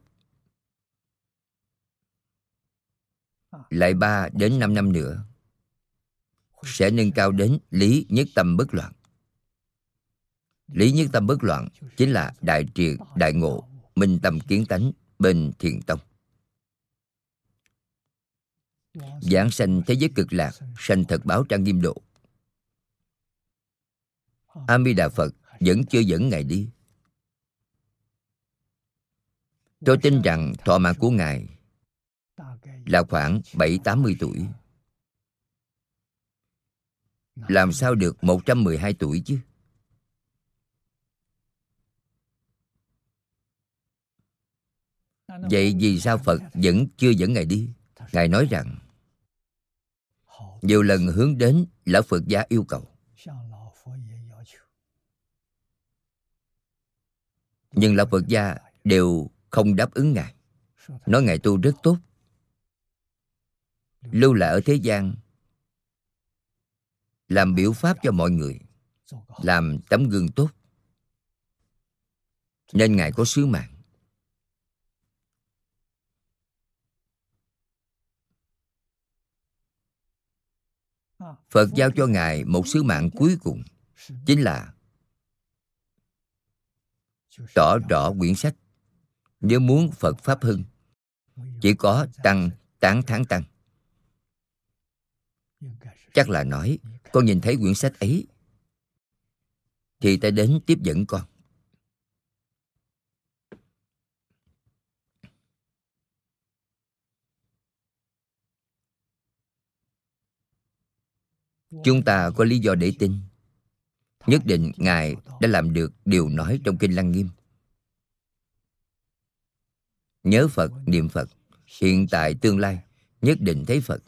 Lại 3 đến 5 năm nữa sẽ nâng cao đến lý nhất tâm bất loạn. Lý nhất tâm bất loạn chính là đại triệt, đại ngộ, minh tâm kiến tánh bên Thiền Tông. Giảng sanh thế giới cực lạc, sanh thật báo trang nghiêm độ. A Di Đà Phật vẫn chưa dẫn Ngài đi. Tôi tin rằng thọ mạng của Ngài là khoảng 70-80 tuổi. Làm sao được 112 tuổi chứ? Vậy vì sao Phật vẫn chưa dẫn Ngài đi? Ngài nói rằng nhiều lần hướng đến Lão Phật gia yêu cầu, nhưng Lão Phật gia đều không đáp ứng Ngài, nói Ngài tu rất tốt, lưu lại ở thế gian làm biểu pháp cho mọi người, làm tấm gương tốt, nên Ngài có sứ mạng. Phật giao cho Ngài một sứ mạng cuối cùng, chính là tỏ rõ quyển sách. Nếu muốn Phật Pháp hưng, chỉ có tăng, tán thán tăng. Chắc là nói, con nhìn thấy quyển sách ấy thì ta đến tiếp dẫn con. Chúng ta có lý do để tin nhất định Ngài đã làm được điều nói trong Kinh Lăng Nghiêm. Nhớ Phật, niệm Phật, hiện tại tương lai nhất định thấy Phật.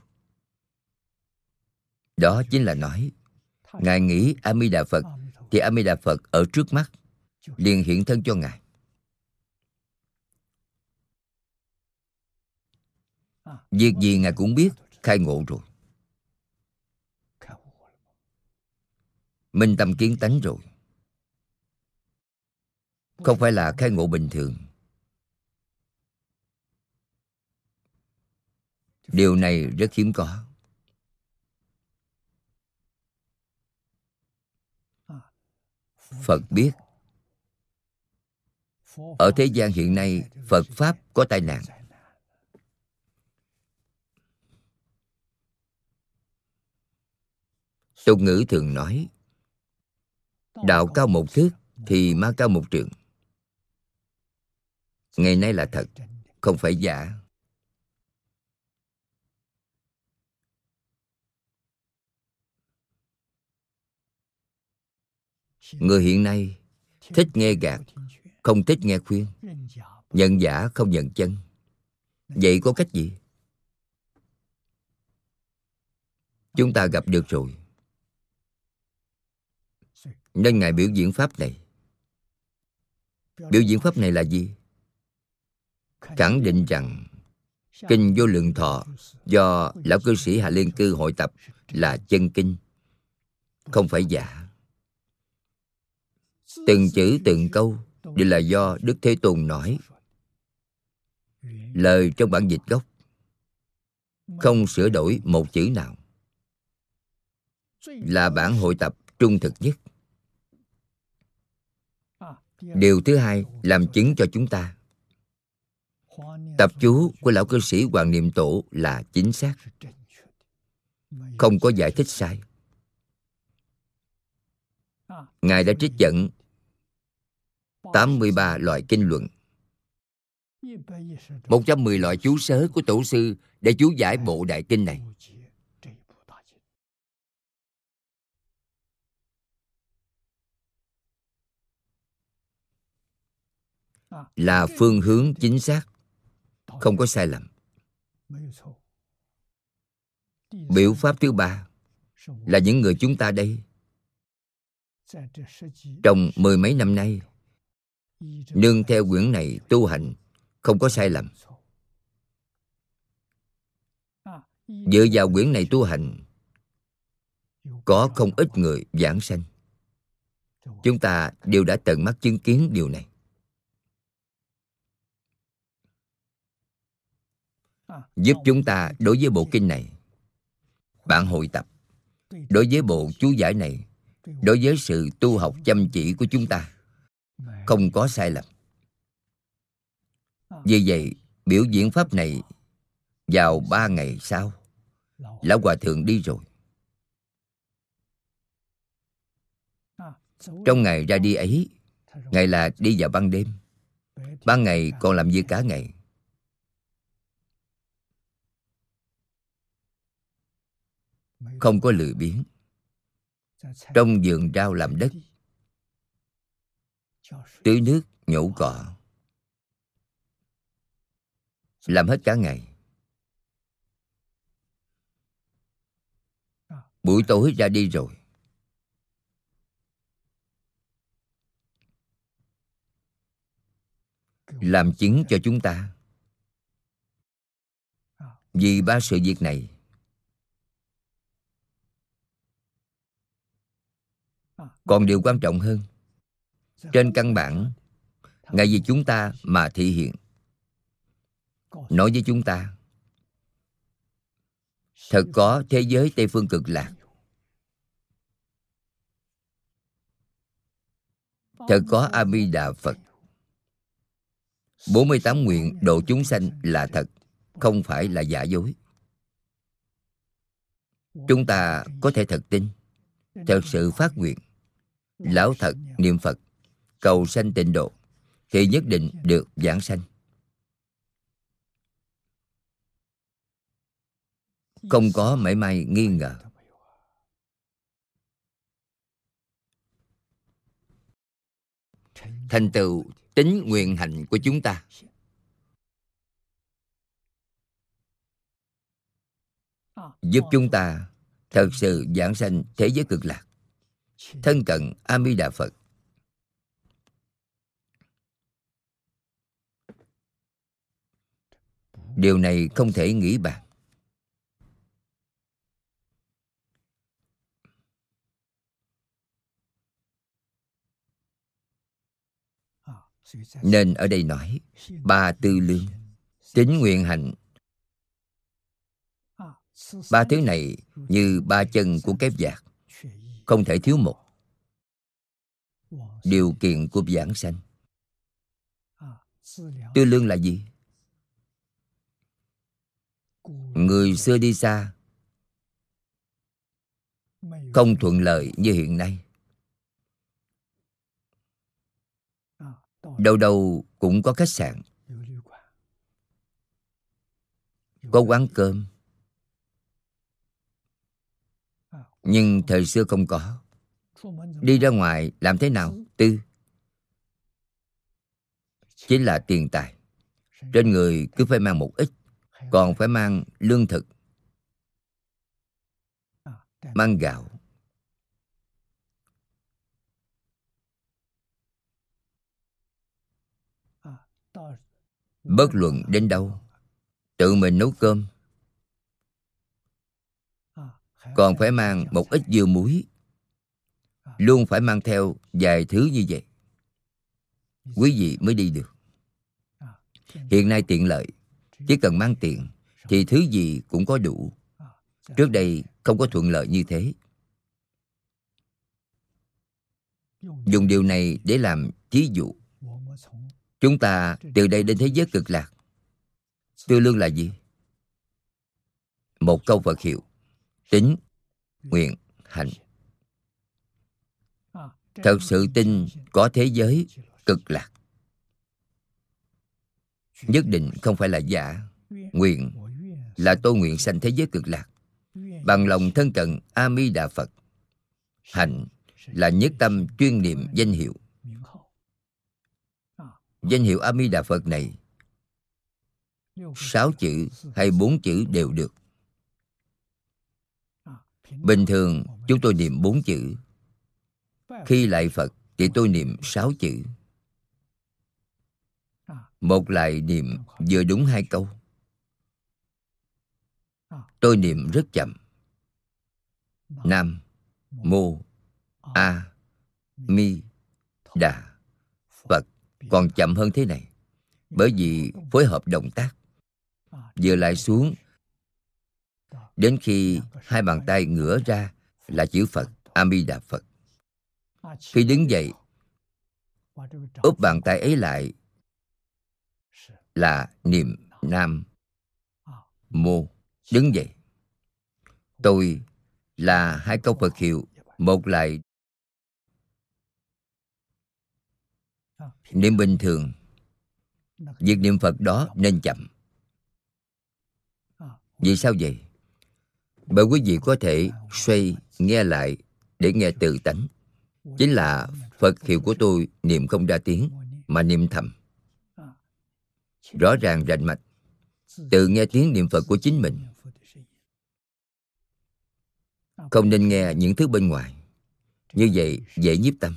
Đó chính là nói Ngài nghĩ A Di Đà Phật thì A Di Đà Phật ở trước mắt, liền hiện thân cho Ngài. Việc gì Ngài cũng biết, khai ngộ rồi, minh tâm kiến tánh rồi. Không phải là khai ngộ bình thường. Điều này rất hiếm có. Phật biết ở thế gian hiện nay Phật Pháp có tai nạn. Tục ngữ thường nói đạo cao một thước thì ma cao một trượng. Ngày nay là thật, không phải giả. Người hiện nay thích nghe gạt, không thích nghe khuyên, nhận giả không nhận chân. Vậy có cách gì? Chúng ta gặp được rồi, nên Ngài biểu diễn Pháp này. Biểu diễn Pháp này là gì? Khẳng định rằng Kinh Vô Lượng Thọ do Lão Cư Sĩ Hà Liên Cư hội tập là chân kinh, không phải giả. Từng chữ từng câu đều là do Đức Thế Tôn nói. Lời trong bản dịch gốc, không sửa đổi một chữ nào, là bản hội tập trung thực nhất. Điều thứ hai làm chứng cho chúng ta tập chú của Lão Cư Sĩ Hoàng Niệm Tổ là chính xác, không có giải thích sai. Ngài đã trích dẫn 83 loại kinh luận, 110 loại chú sớ của Tổ sư để chú giải bộ đại kinh này. Là phương hướng chính xác, không có sai lầm. Biểu pháp thứ ba là những người chúng ta đây. Trong mười mấy năm nay, nương theo quyển này tu hành, không có sai lầm. Dựa vào quyển này tu hành, có không ít người vãng sanh. Chúng ta đều đã tận mắt chứng kiến điều này. Giúp chúng ta đối với bộ kinh này, bản hội tập, đối với bộ chú giải này, đối với sự tu học chăm chỉ của chúng ta, không có sai lầm. Vì vậy, biểu diễn Pháp này vào 3 ngày sau, Lão Hòa Thượng đi rồi. Trong ngày ra đi ấy, Ngài là đi vào ban đêm. Ban ngày còn làm việc cả ngày. Không có lười biếng. Trong vườn rau làm đất, tưới nước, nhổ cỏ, làm hết cả ngày. Buổi tối ra đi rồi. Làm chứng cho chúng ta. Vì 3 sự việc này, còn điều quan trọng hơn. Trên căn bản, Ngài vì chúng ta mà thị hiện, nói với chúng ta thật có thế giới Tây Phương Cực Lạc, thật có A Di Đà Phật. 48 nguyện độ chúng sanh là thật, không phải là giả dối. Chúng ta có thể thật tin, thật sự phát nguyện, lão thật niệm Phật, cầu sanh tịnh độ, thì nhất định được vãng sanh. Không có mảy may nghi ngờ. Thành tựu tín nguyện hạnh của chúng ta giúp chúng ta thật sự giảng sanh thế giới cực lạc, thân cận A Di Đà Phật. Điều này không thể nghĩ bàn. Nên ở đây nói ba tư lương, tín nguyện hạnh. Ba thứ này như ba chân của kép vạc, không thể thiếu một. Điều kiện của giảng sanh. Tư lương là gì? Người xưa đi xa không thuận lợi như hiện nay. Đâu đâu cũng có khách sạn, có quán cơm. Nhưng thời xưa không có. Đi ra ngoài làm thế nào? Tư. Chính là tiền tài. Trên người cứ phải mang một ít, còn phải mang lương thực, mang gạo. Bất luận đến đâu, tự mình nấu cơm, còn phải mang một ít dưa muối. Luôn phải mang theo vài thứ như vậy, quý vị mới đi được. Hiện nay tiện lợi, chỉ cần mang tiền thì thứ gì cũng có đủ. Trước đây không có thuận lợi như thế. Dùng điều này để làm ví dụ. Chúng ta từ đây đến thế giới cực lạc. Tư lương là gì? Một câu Phật hiệu: tín, nguyện, hạnh. Thật sự tin có thế giới cực lạc. Nhất định không phải là giả. Nguyện là tôi nguyện sanh thế giới cực lạc, bằng lòng thân cận A Di Đà Phật. Hạnh là nhất tâm chuyên niệm danh hiệu. Danh hiệu A Di Đà Phật này 6 chữ hay 4 chữ đều được. Bình thường chúng tôi niệm 4 chữ. Khi lạy Phật thì tôi niệm 6 chữ. Một lạy niệm vừa đúng 2 câu. Tôi niệm rất chậm. Nam Mô A Mi Đà Phật. Còn chậm hơn thế này, bởi vì phối hợp động tác. Vừa lại xuống, đến khi hai bàn tay ngửa ra là chữ Phật, A Di Đà Phật. Khi đứng dậy, úp bàn tay ấy lại là niệm Nam Mô. Đứng dậy. Tôi là 2 câu Phật hiệu, một lại niệm bình thường. Việc niệm Phật đó nên chậm. Vì sao vậy? Bởi quý vị có thể xoay nghe lại để nghe tự tánh. Chính là Phật hiệu của tôi niệm không ra tiếng, mà niệm thầm. Rõ ràng rành mạch, tự nghe tiếng niệm Phật của chính mình. Không nên nghe những thứ bên ngoài. Như vậy dễ nhiếp tâm.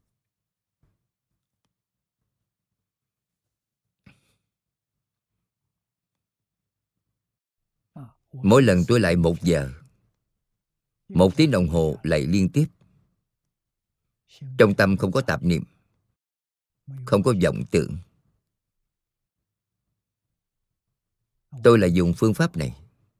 Mỗi lần tôi lại 1 giờ, 1 tiếng đồng hồ lạy liên tiếp. Trong tâm không có tạp niệm, không có vọng tưởng. Tôi là dùng phương pháp này.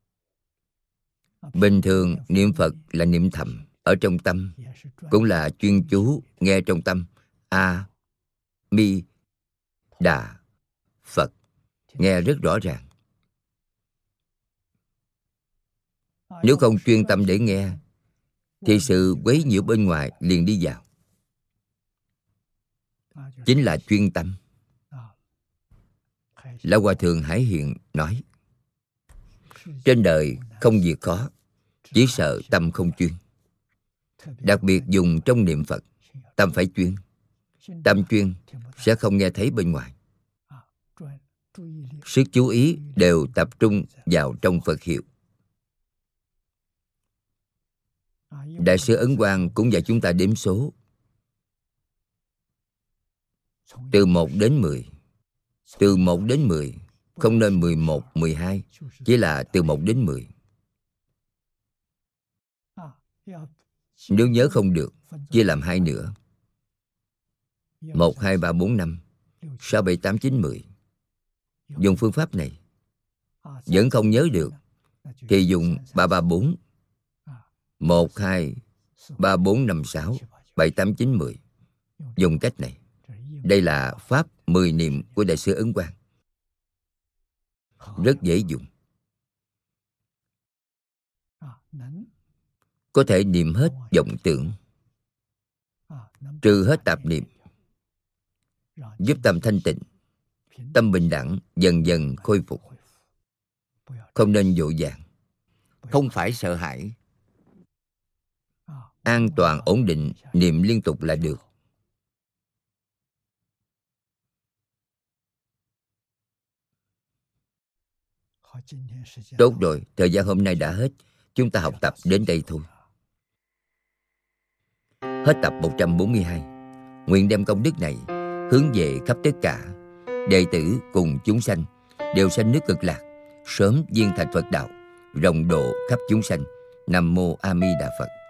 Bình thường niệm Phật là niệm thầm ở trong tâm, cũng là chuyên chú nghe trong tâm A Mi Đà Phật, nghe rất rõ ràng. Nếu không chuyên tâm để nghe thì sự quấy nhiễu bên ngoài liền đi vào. Chính là chuyên tâm. Lão Hòa Thượng Hải Hiện nói, trên đời không việc khó, chỉ sợ tâm không chuyên. Đặc biệt dùng trong niệm Phật, tâm phải chuyên. Tâm chuyên sẽ không nghe thấy bên ngoài. Sức chú ý đều tập trung vào trong Phật hiệu. Đại sư Ấn Quang cũng dạy chúng ta đếm số từ 1 đến 10. Từ 1 đến 10, không nên 11, 12, chỉ là từ 1 đến 10. Nếu nhớ không được, chia làm 2 nữa. 1, 2, 3, 4, 5, 6, 7, 8, 9, 10. Dùng phương pháp này. Vẫn không nhớ được thì dùng 334. 1, 2, 3, 4, 5, 6, 7, 8, 9, 10. Dùng cách này. Đây là pháp 10 niệm của Đại sư Ấn Quang. Rất dễ dùng. Có thể niệm hết vọng tưởng, trừ hết tạp niệm, giúp tâm thanh tịnh, tâm bình đẳng dần dần khôi phục. Không nên vội vàng, không phải sợ hãi. An toàn ổn định, niệm liên tục là được. Tốt rồi, thời gian hôm nay đã hết. Chúng ta học tập đến đây thôi. Hết tập 142. Nguyện đem công đức này hướng về khắp tất cả đệ tử cùng chúng sanh đều sanh nước Cực Lạc, sớm viên thành Phật đạo, rộng độ khắp chúng sanh. Nam mô A Di Đà Phật.